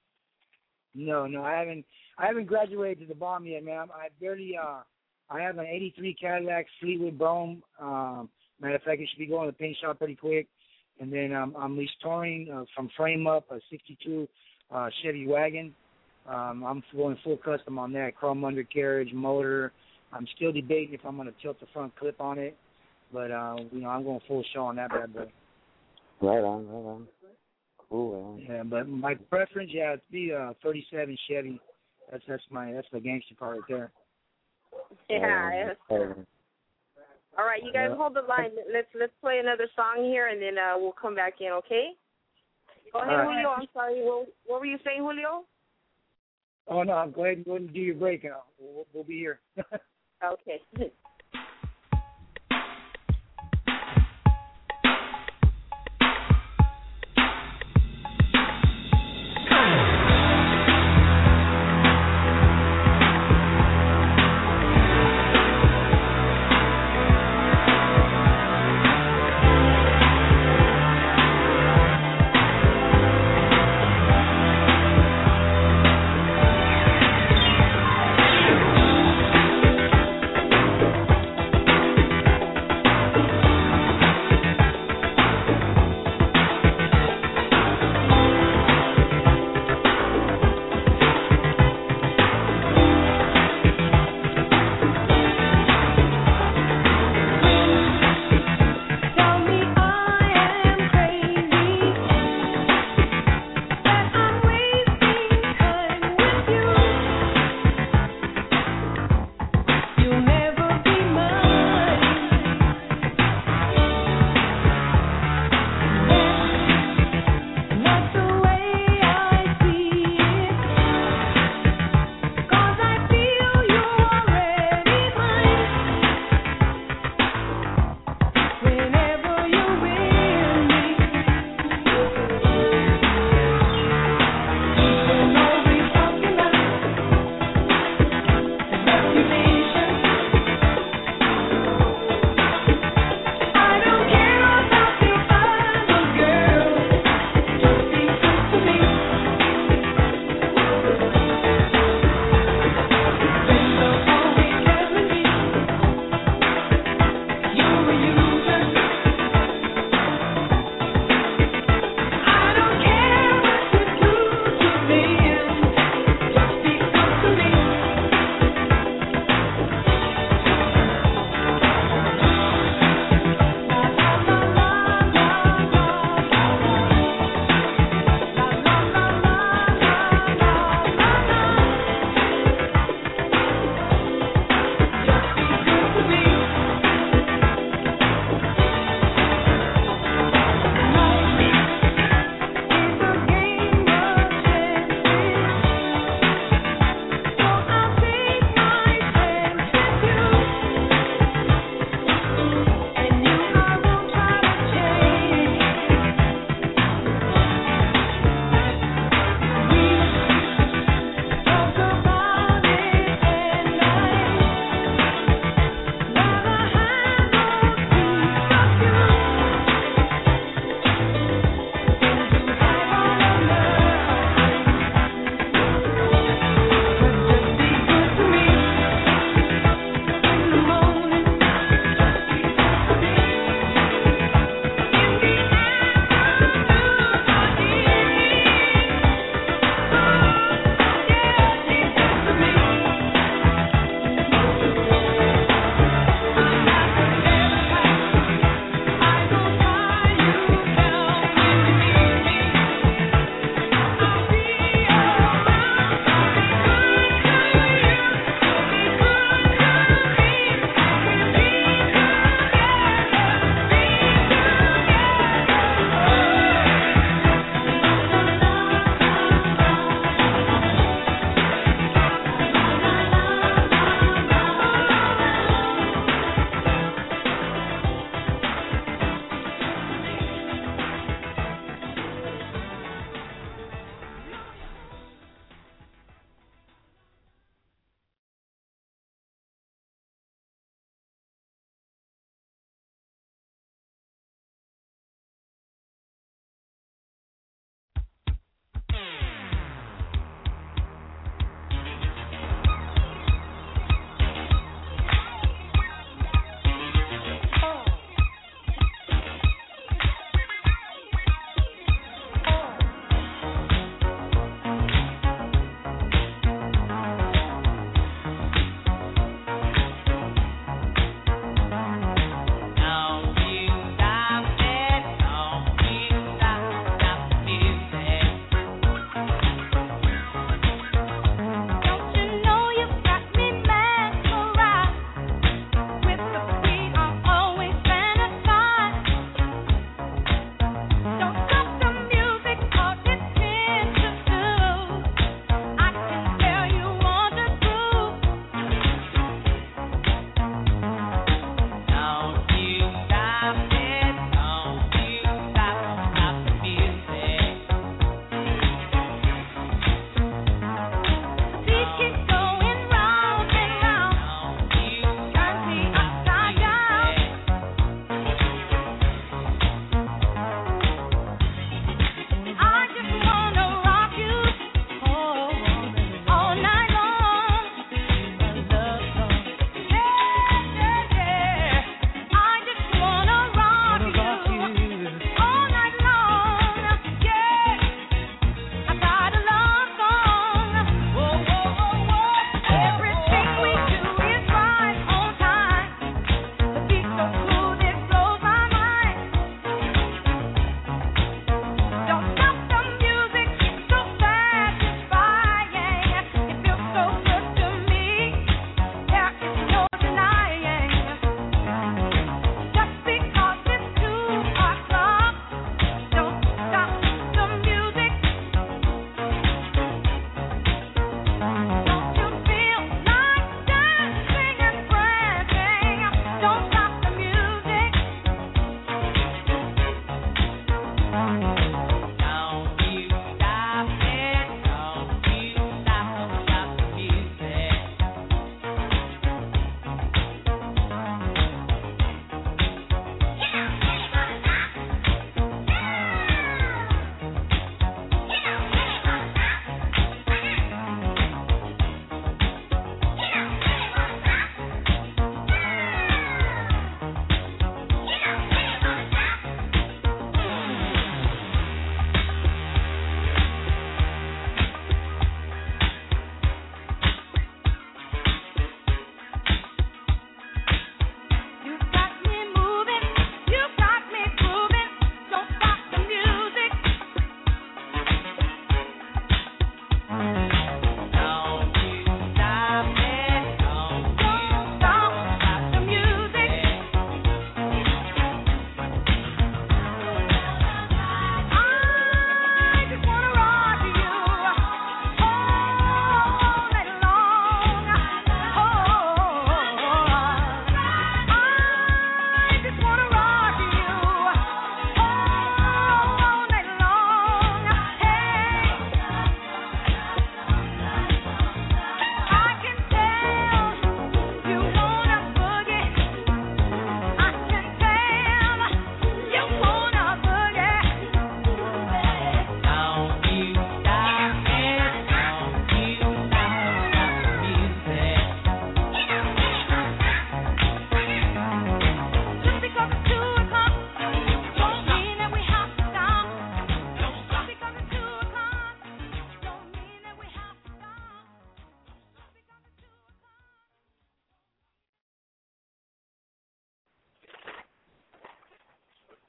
No, no, I haven't. I haven't graduated to the bomb yet, man. I barely. Uh, I have an eighty-three Cadillac Fleetwood Brougham. Um, matter of fact, it should be going to the paint shop pretty quick. And then um, I'm restoring uh, from frame up a sixty-two uh, Chevy wagon. Um, I'm going full custom on that, chrome undercarriage, motor. I'm still debating if I'm going to tilt the front clip on it. But, uh, you know, I'm going full show on that bad boy. Right on, right on. Cool, man. Yeah, but my preference, yeah, it'd be a thirty-seven Chevy. That's that's my that's the gangster car right there. Yeah. Um, All right, you guys hold the line. Let's let's play another song here, and then uh, we'll come back in. Okay? Go ahead, All right. Julio. I'm sorry. What, what were you saying, Julio? Oh no, go ahead and go ahead and do your break. Uh, we'll, we'll be here. Okay.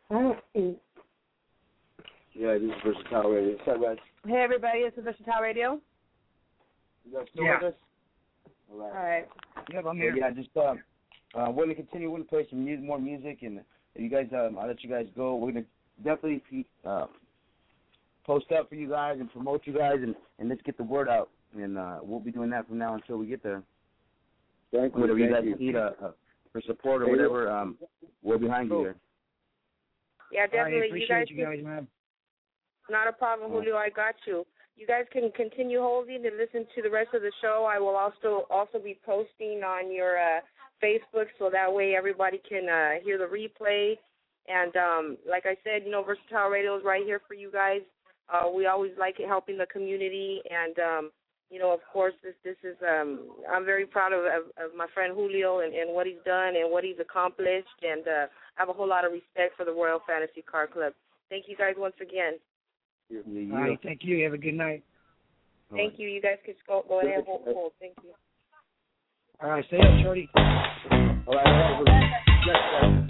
Yeah, this is Versatile Radio. What's up, guys? Hey, everybody, this is Versatile Radio. You guys still Yeah. with us? All right. All right. Yep, I'm So, here. yeah, just uh, uh, we're gonna continue. We're gonna play some music, more music, and you guys, um, I'll let you guys go. We're gonna definitely uh, post up for you guys and promote you guys, and, and let's get the word out. And uh, we'll be doing that from now until we get there. Thank you. Whatever you thank guys you. need uh, uh, for support or whatever, um, we're behind you there. Yeah, definitely. I You appreciate guys, you guys, man. not a problem, Julio. I got you. You guys can continue holding and listen to the rest of the show. I will also also be posting on your uh, Facebook, so that way everybody can uh, hear the replay. And um, like I said, you know, Versatile Radio is right here for you guys. Uh, we always like helping the community, and um, you know, of course, this this is um, I'm very proud of, of, of my friend Julio and, and what he's done and what he's accomplished, and uh, I have a whole lot of respect for the Royal Fantasy Car Club. Thank you guys once again. Yeah, yeah. All right, thank you. Have a good night. Thank you. You guys can go, go ahead and hold, hold. Thank you. All right, stay up, Shorty. All right, all right. Well, yes, guys.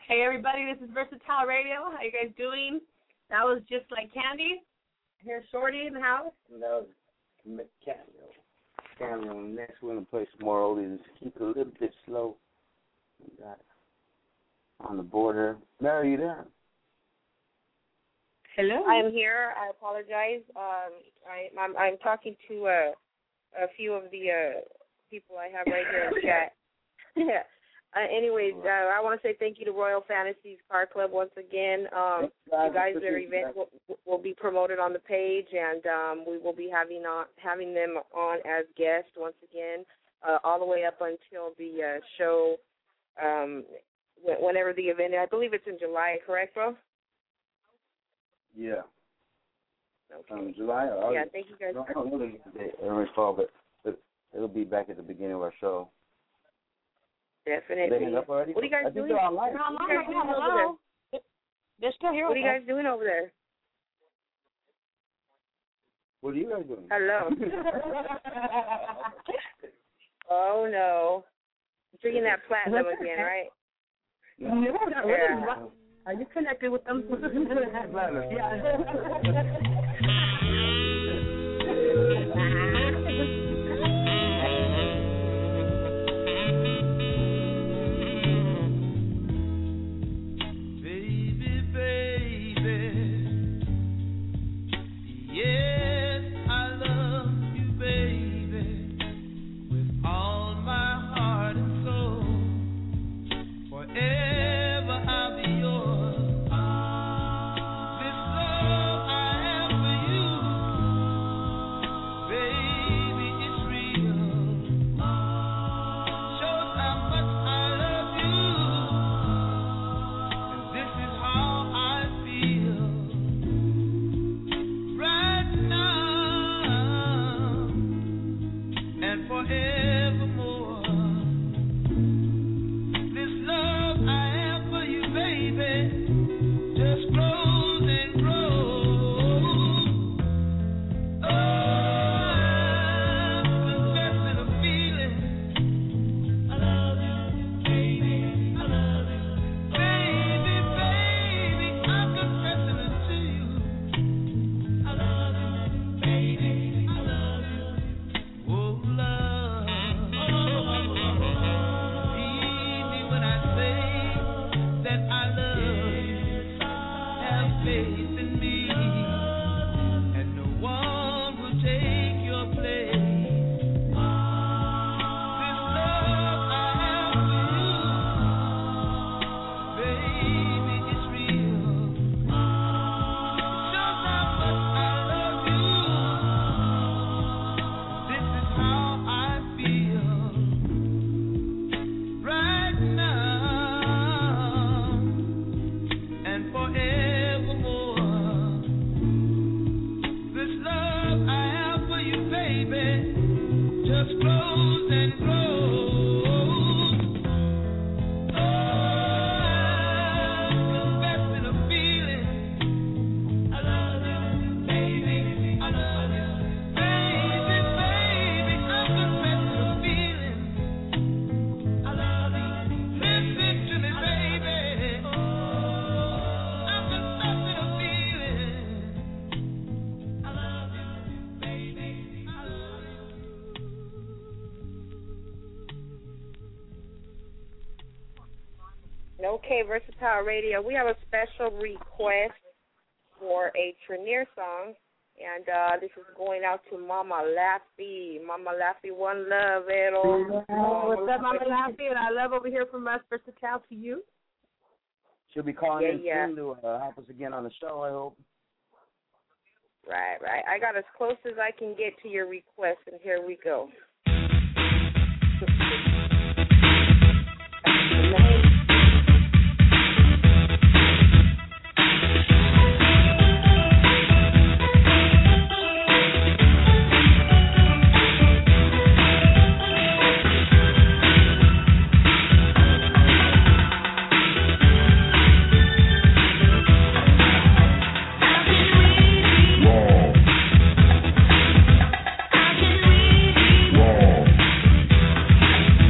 Hey, everybody, this is Versatile Radio. How you guys doing? That was Just Like Candy. Here's Shorty in the house. That was Cameo. Cameo. Next, we're going to play some more oldies. Keep it a little bit slow. We got it on the border. Mary, you there? Hello. I am here. I apologize. Um, I, I'm, I'm talking to uh, a few of the uh, people I have right here in the chat. Yeah. Uh, anyways, uh, I want to say thank you to Royal Fantasies Car Club once again. Um, you guys, their event will, will be promoted on the page, and um, we will be having on, having them on as guests once again, uh, all the way up until the uh, show, um, whenever the event is. I believe it's in July, correct, bro? Yeah. Okay. Um, July or Yeah, thank you guys. I don't know the date, early fall, but, but it'll be back at the beginning of our show. Definitely. Up already? What are you guys I think doing? they're online. They're online What are you right guys now. doing over Hello. there? They're still here. What are you guys doing over there? What are you guys doing? Hello. Oh, no. Drinking that platinum again, right? No, not really. Yeah. Are you connected with them? Yeah. Okay, Versatile Radio. We have a special request for a Trenier song, and uh, this is going out to Mama Laffy. Mama Laffy, one love, Vero. What's up, Mama Laffy? And I love over here from us, Versatile to you. She'll be calling Yeah, in yeah. soon to uh, help us again on the show, I hope. Right, right. I got as close as I can get to your request, and here we go. Whoa.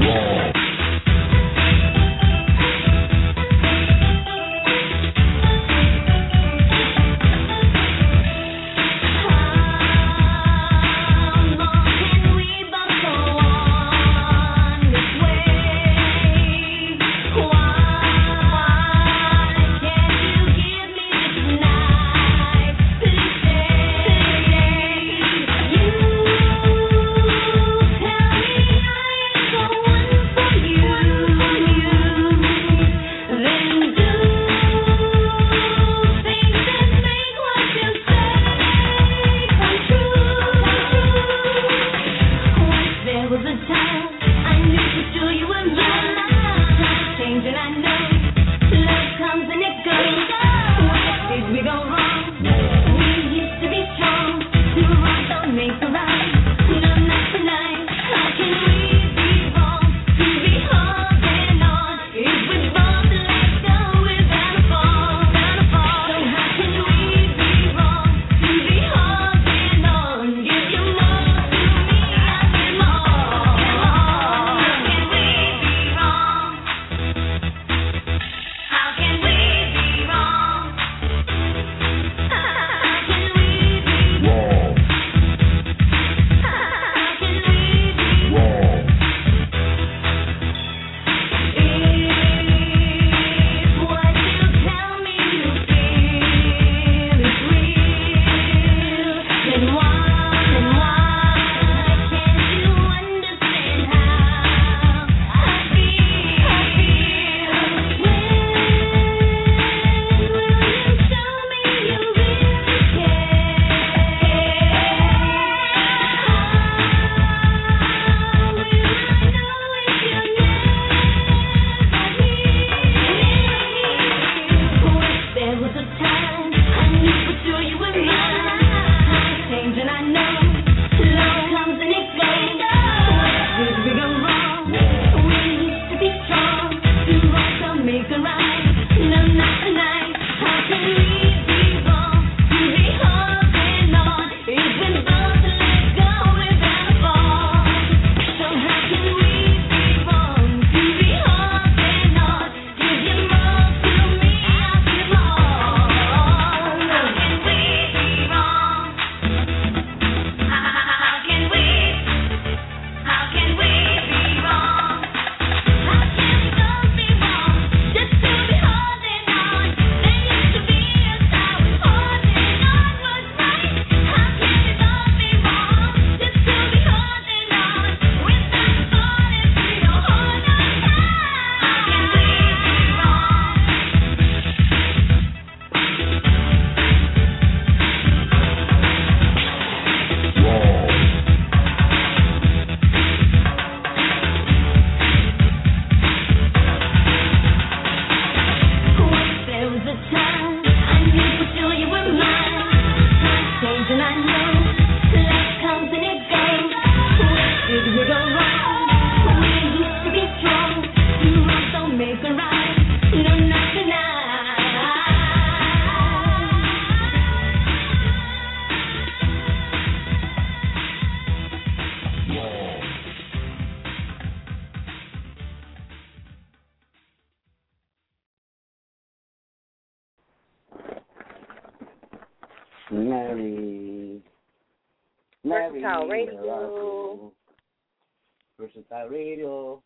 Mary. Mary. Versatile Radio. Versatile Radio.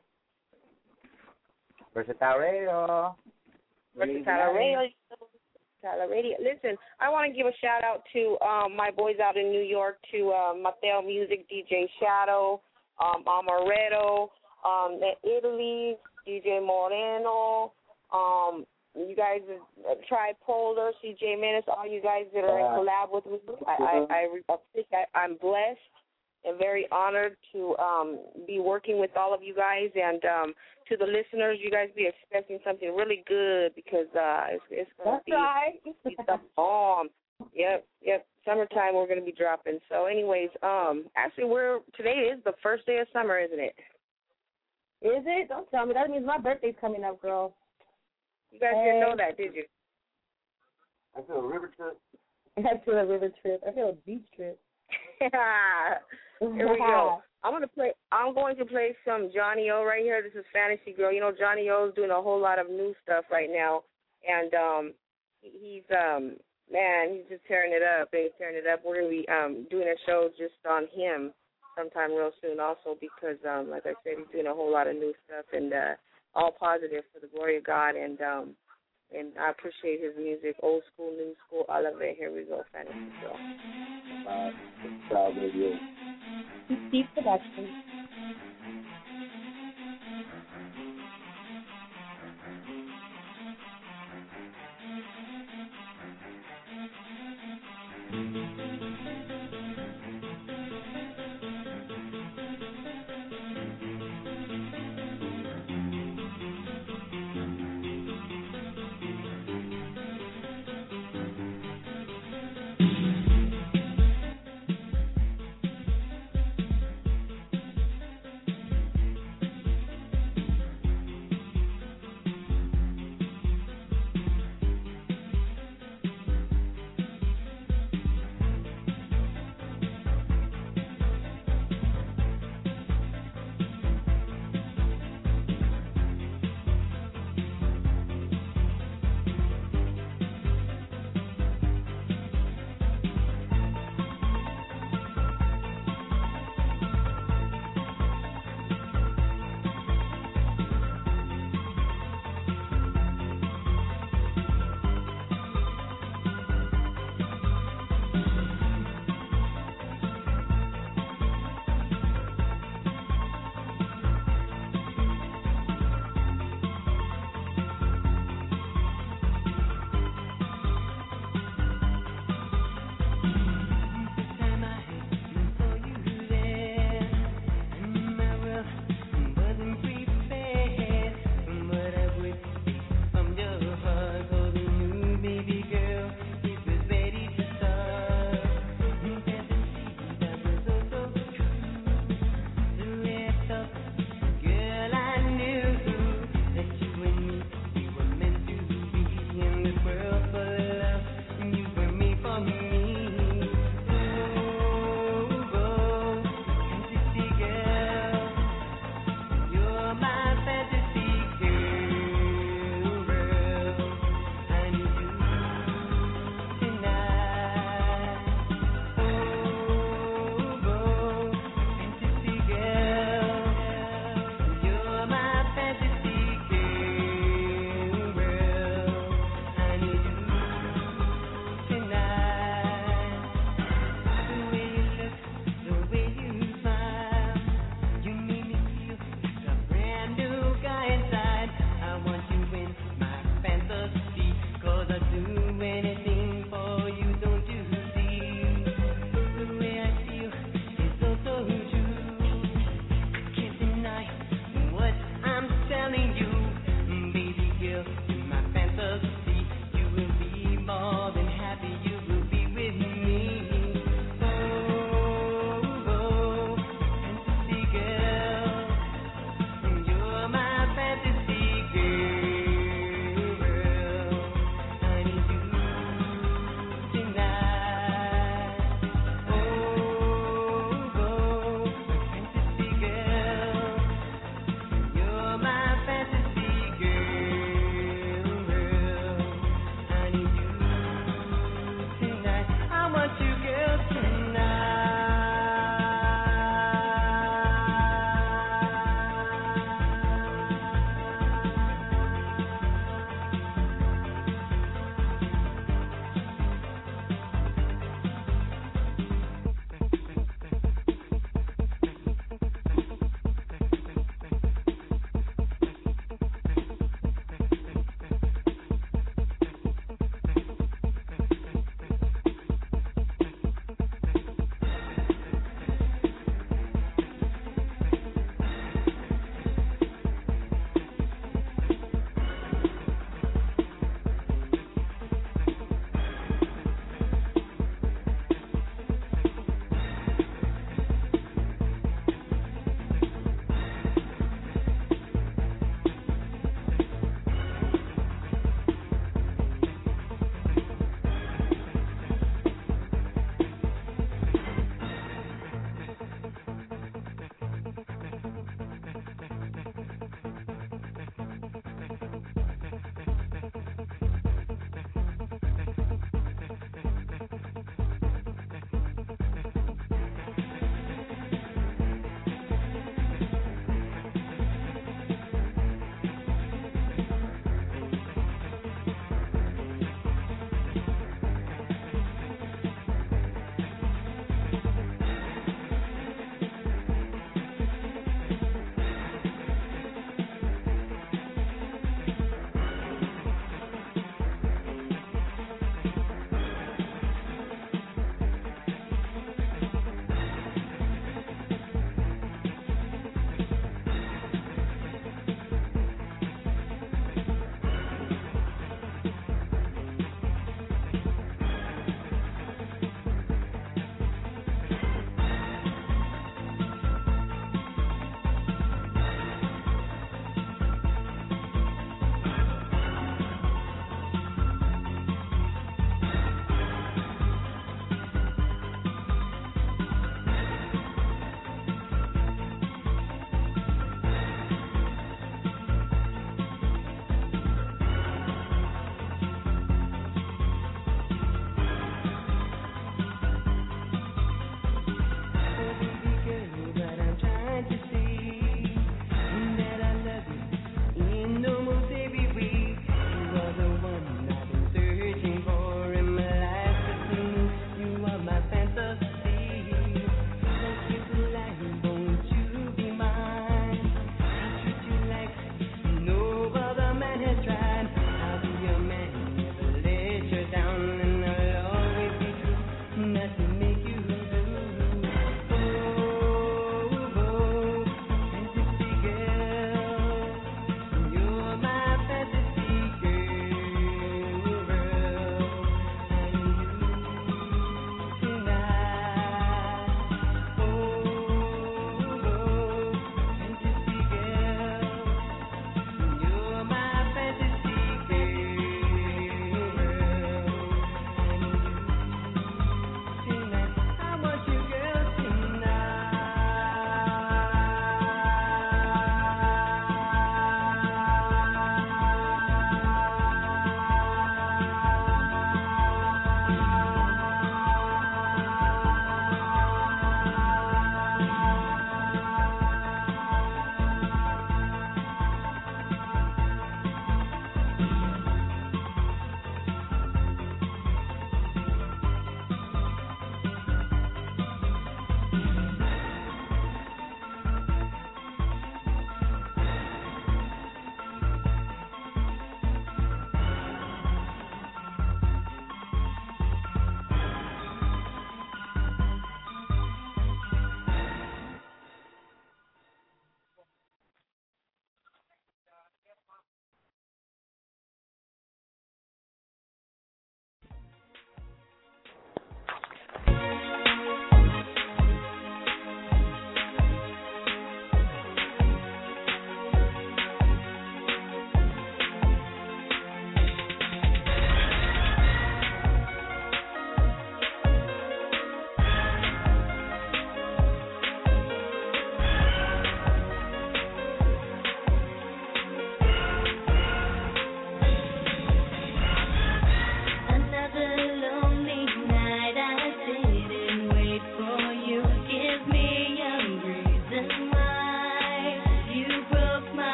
Versatile Radio. Versatile Radio. Versatile Radio. Listen, I want to give a shout out to um, my boys out in New York, to uh, Mateo Music, D J Shadow, um, Amaretto, um, Italy, D J Moreno, um, you guys, uh, Tripolar, C J Menace, all you guys that are in collab with me. I, I, I, I, I'm blessed and very honored to um, be working with all of you guys. And um, to the listeners, you guys be expecting something really good because uh, it's, it's going to be, right. be the bomb. Yep, yep. Summertime we're going to be dropping. So, anyways, um, actually, we're today is the first day of summer, isn't it? Is it? Don't tell me. That means my birthday's coming up, girl. You guys hey. didn't know that, did you? I feel a river trip. I feel a river trip. I feel a beach trip. Here we go. I'm gonna play. I'm going to play some Johnny O right here. This is Fantasy Girl. You know, Johnny O is doing a whole lot of new stuff right now, and um, he's um, man, he's just tearing it up. He's tearing it up. We're gonna be um doing a show just on him sometime real soon, also because um, like I said, he's doing a whole lot of new stuff and uh, all positive for the glory of God. And um, and I appreciate his music, old school, new school, all of it. Here we go, Fantasy Girl. Uh, Versatile Radio. Steve Production.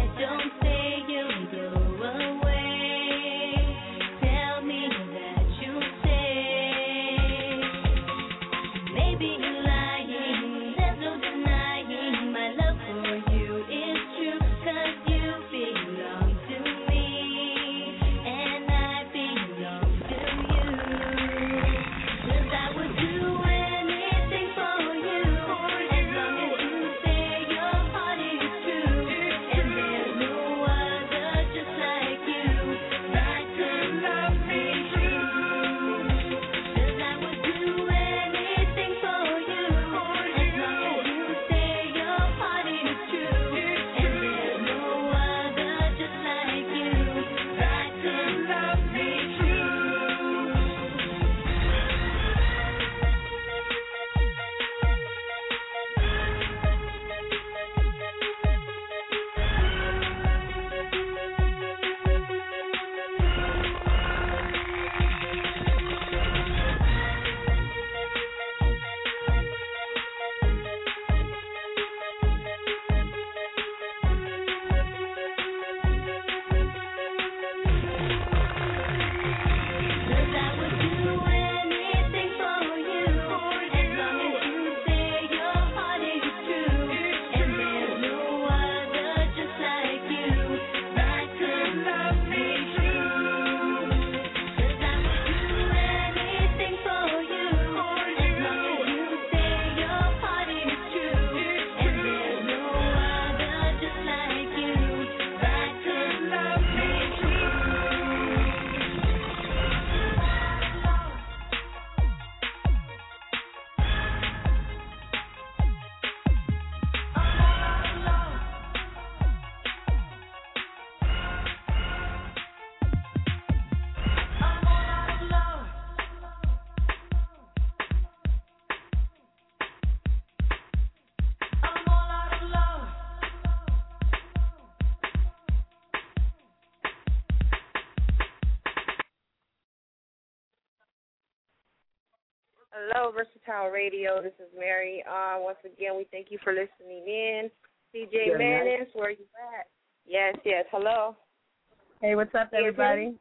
Hello, Versatile Radio. This is Mary. Uh, once again, we thank you for listening in. C J Yeah, Manis, where you at? Yes, yes. Hello. Hey, what's up, everybody?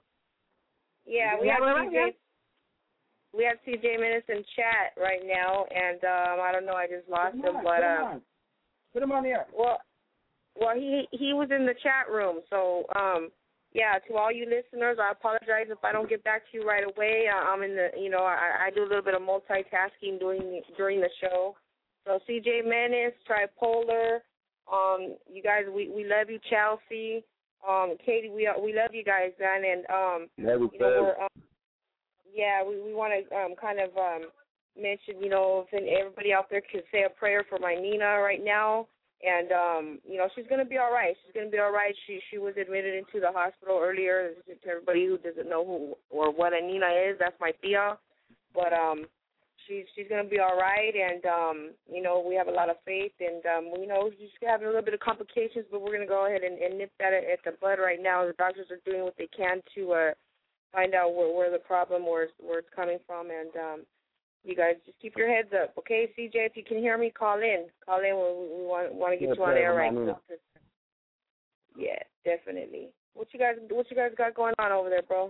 Yeah, we Yeah, have we're C J. right here. We have C J Manis in chat right now, and um, I don't know. I just lost him, but um, put him on the air. Well, well, he he was in the chat room, so um. Yeah, to all you listeners, I apologize if I don't get back to you right away. I'm in the, you know, I, I do a little bit of multitasking during during the show. So C J Manis, Tripolar, um, you guys, we, we love you, Chelsea, um, Katie, we we love you guys, man, and um, Yeah, we you know, we're, um, yeah, we we want to um kind of um mention, you know, if everybody out there could say a prayer for my Nina right now. And, um, you know, she's going to be all right. She's going to be all right. She she was admitted into the hospital earlier. To everybody who doesn't know who or what a Nina is, that's my tia. But um, she's she's going to be all right. And, um, you know, we have a lot of faith. And, um, you know, she's having a little bit of complications, but we're going to go ahead and, and nip that at, at the bud right now. The doctors are doing what they can to uh, find out where, where the problem, where, where it's coming from. And, um, you guys just keep your heads up, okay? C J, if you can hear me, call in. Call in. We, we want want to get yeah, you on air right now. Yeah, definitely. What you guys What you guys got going on over there, bro?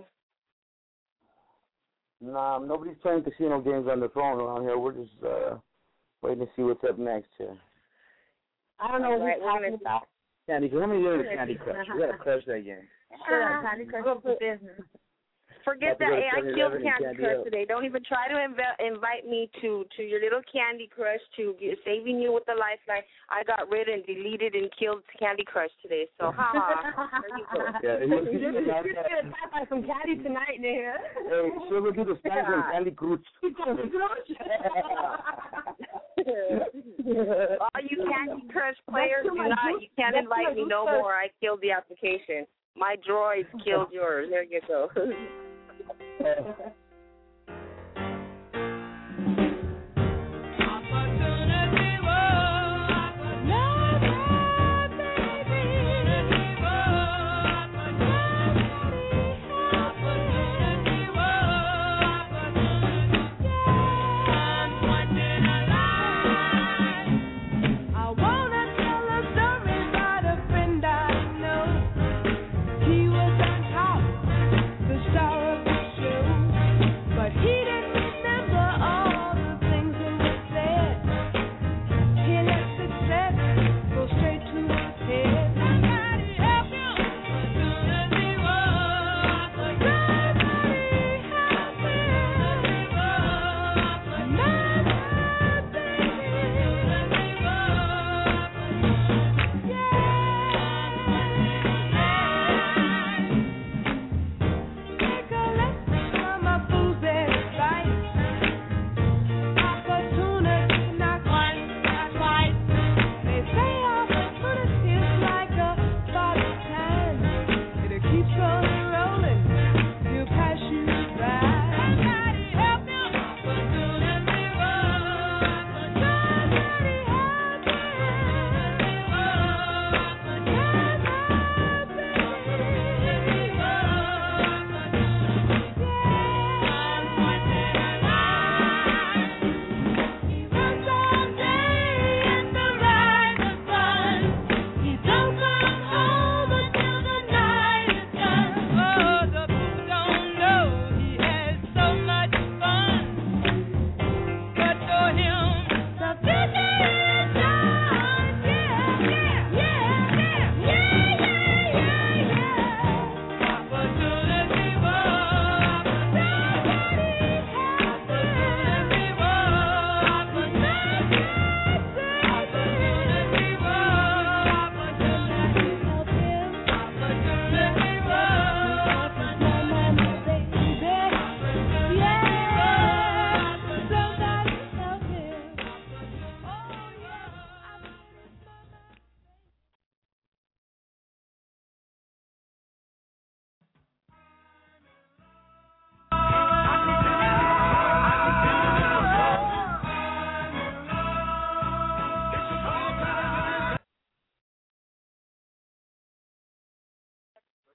Nah, nobody's playing casino games on their phone around here. We're just uh, waiting to see what's up next here. I don't know what right, we're talking about. Candy Crush. How many years of Candy Crush? We gotta crush that game. Shut up, Candy Crush is the business. Forget that. Hey, I killed Candy Crush today. Don't even try to inv- invite me to, to your little Candy Crush, to get, saving you with the lifeline. I got rid and deleted and killed Candy Crush today. So, ha ha. There you go. Yeah, you're going to tap by some candy tonight, nigga. Hey, she'll go do the Spanish yeah. Candy Crush. All you Candy Crush players, do not, you can't invite me no more. I killed the application. My droids killed yours. There you go. I wanna tell a story about a friend I know.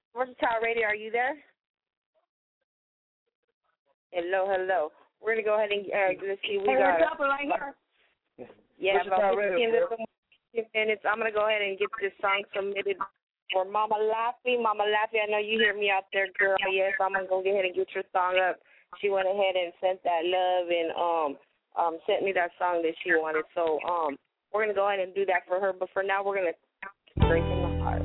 Versatile Radio, are you there? Hello, hello. We're gonna go ahead and uh, let's see. We Hey, got what's up? Right here. yeah, Versatile about fifteen Radio, minutes. I'm gonna go ahead and get this song submitted for Mama Laffy. Mama Laffy, I know you hear me out there, girl. Yes, I'm gonna go ahead and get your song up. She went ahead and sent that love and um um sent me that song that she wanted. So um we're gonna go ahead and do that for her. But for now, we're gonna straight from the heart.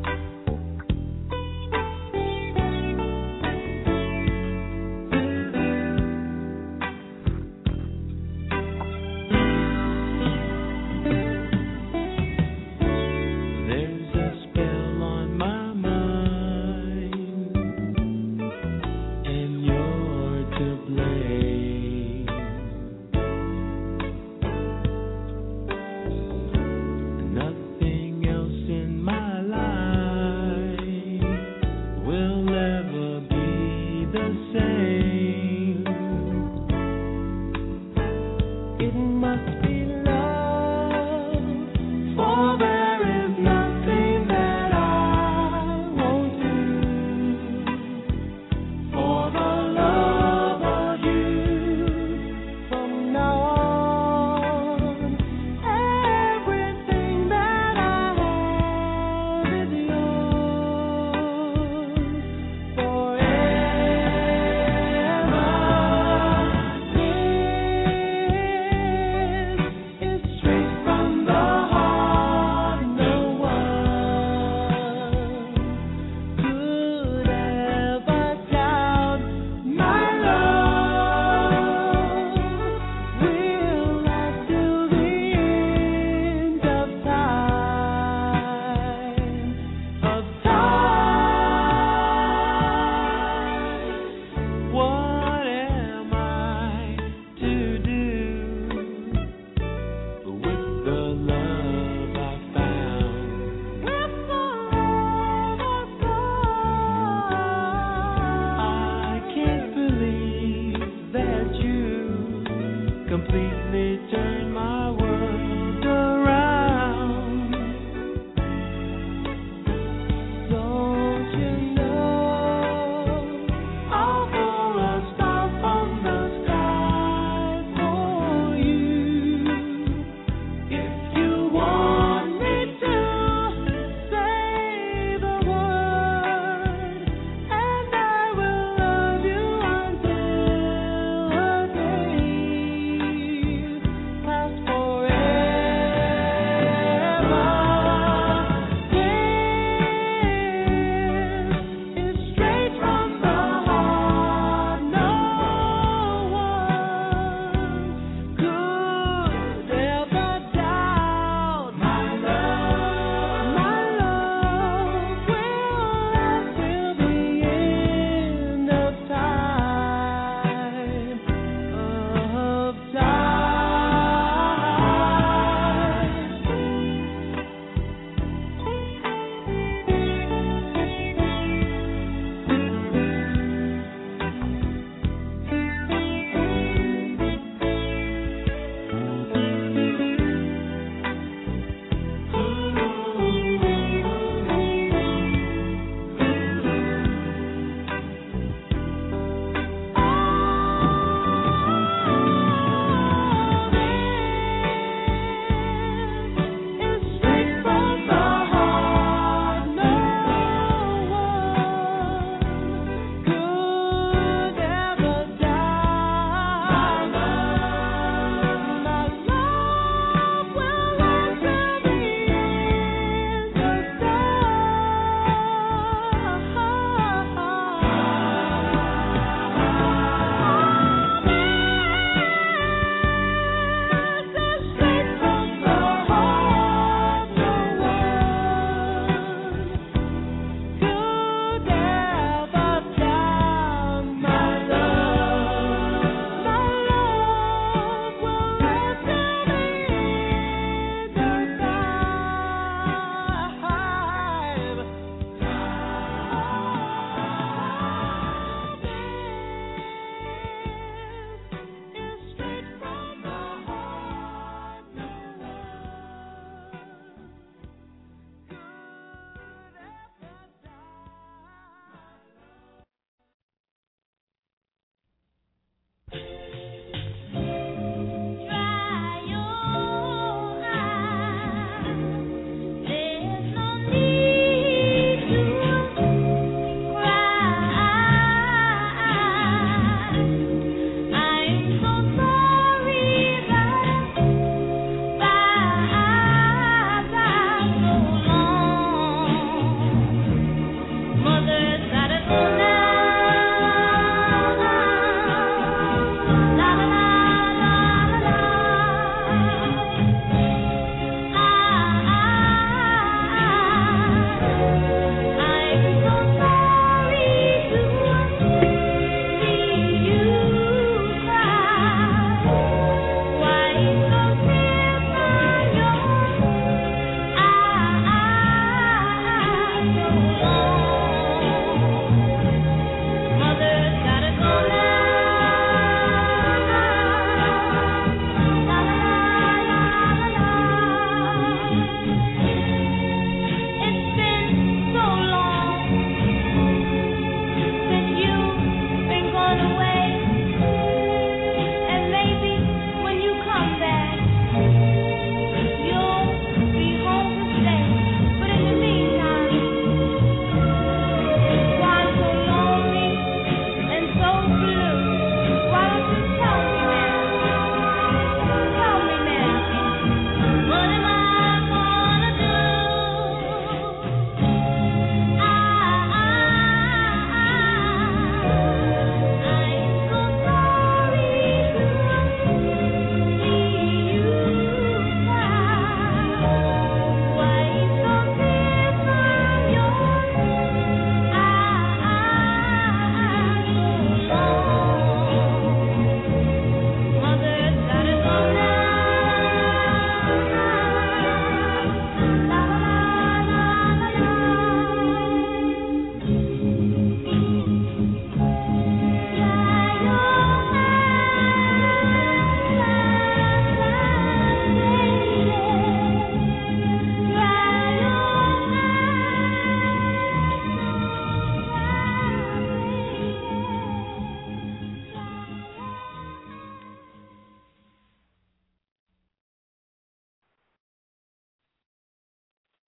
Nothing else in my life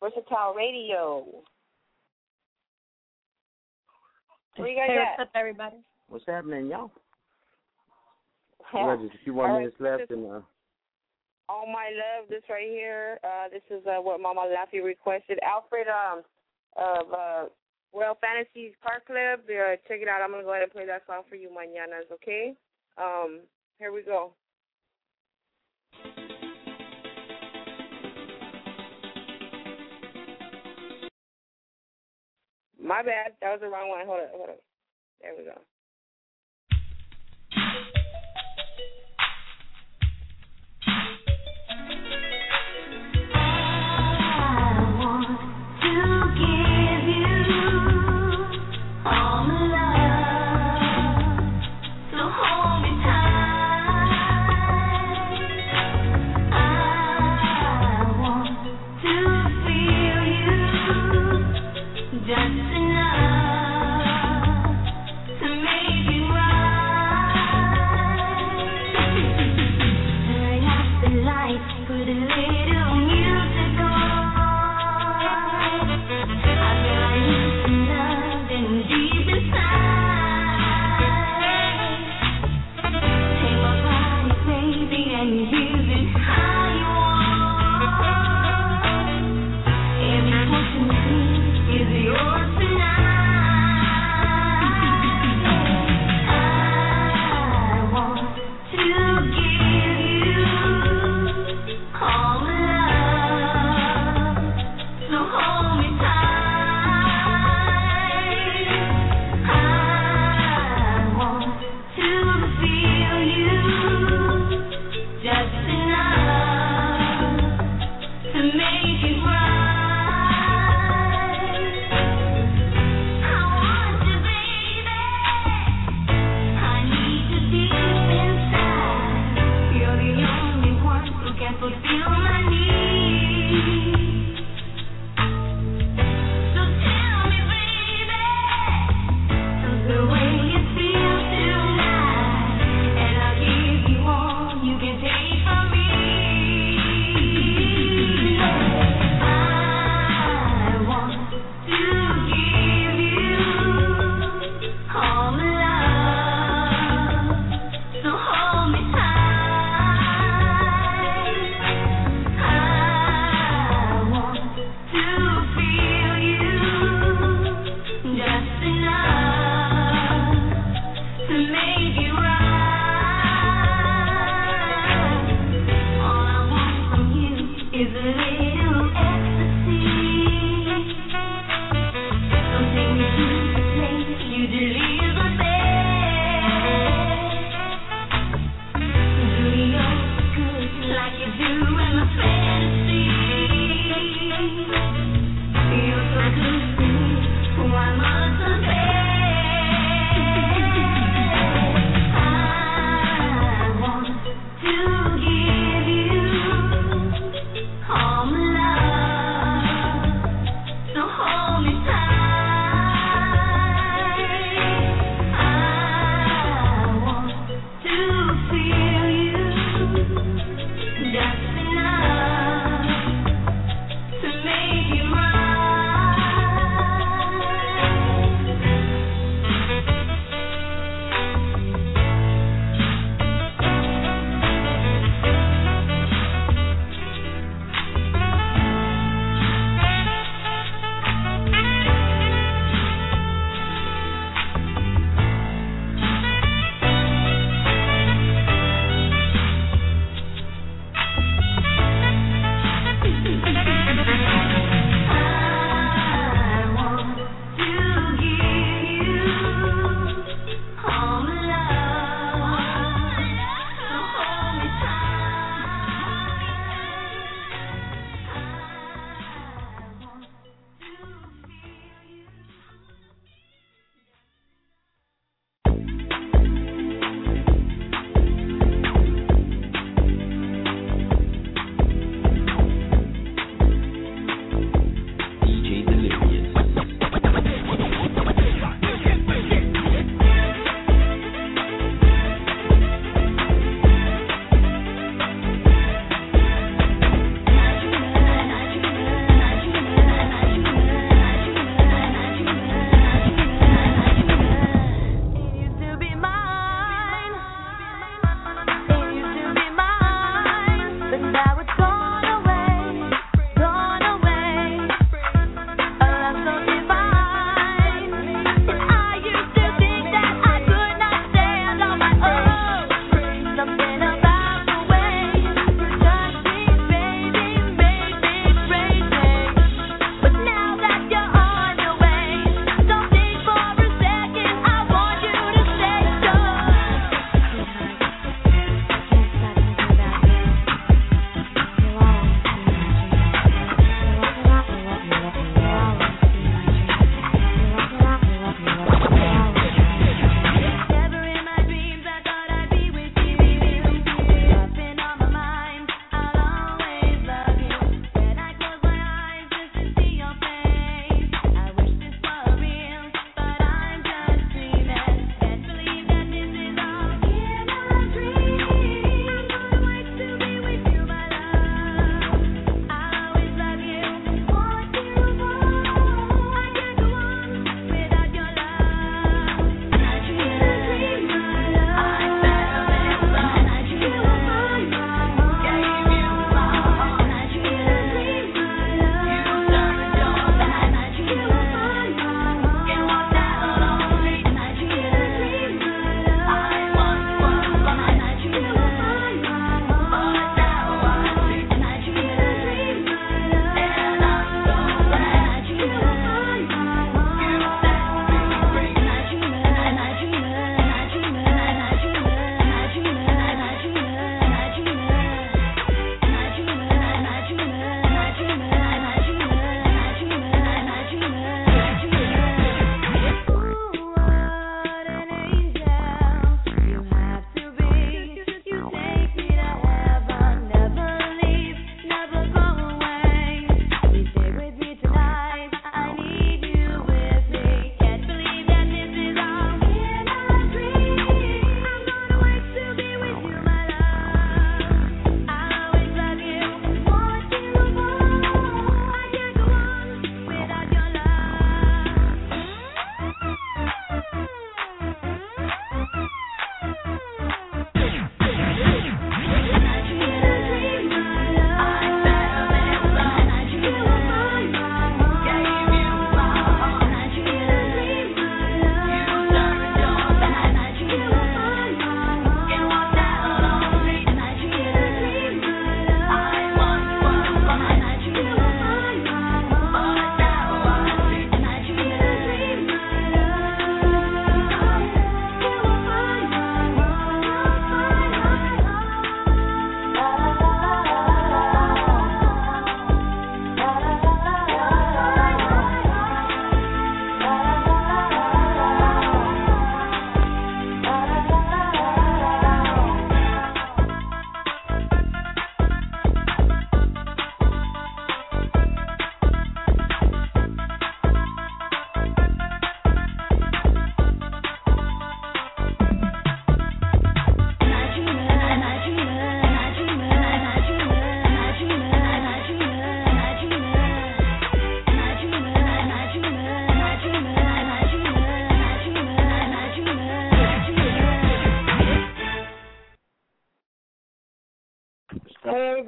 Versatile Radio. Where you guys Hey, at? what's up, everybody? What's happening, y'all? Yeah. Yeah, just a few more All minutes right. left, and uh, All My Love, this right here, uh, this is uh, what Mama Laffy requested. Alfred um, of uh, Royal Fantasies Car Club, uh, check it out. I'm going to go ahead and play that song for you, mañanas, okay? Um, here we go. My bad. That was the wrong one. Hold on, hold on. There we go.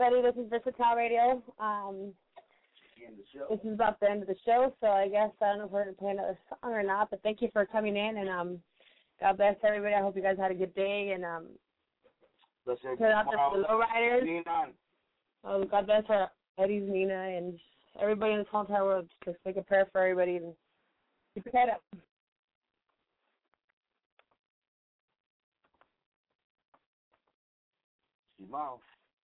everybody. This is Versatile Radio. Um, this is about the end of the show, so I guess I don't know if we're going to play another song or not, but thank you for coming in, and um, God bless everybody. I hope you guys had a good day, and um, bless put out there for the lowriders. Oh, God bless our Eddie's, Nina, and everybody in this whole entire world. Just make a prayer for everybody and keep your head up. Mouth.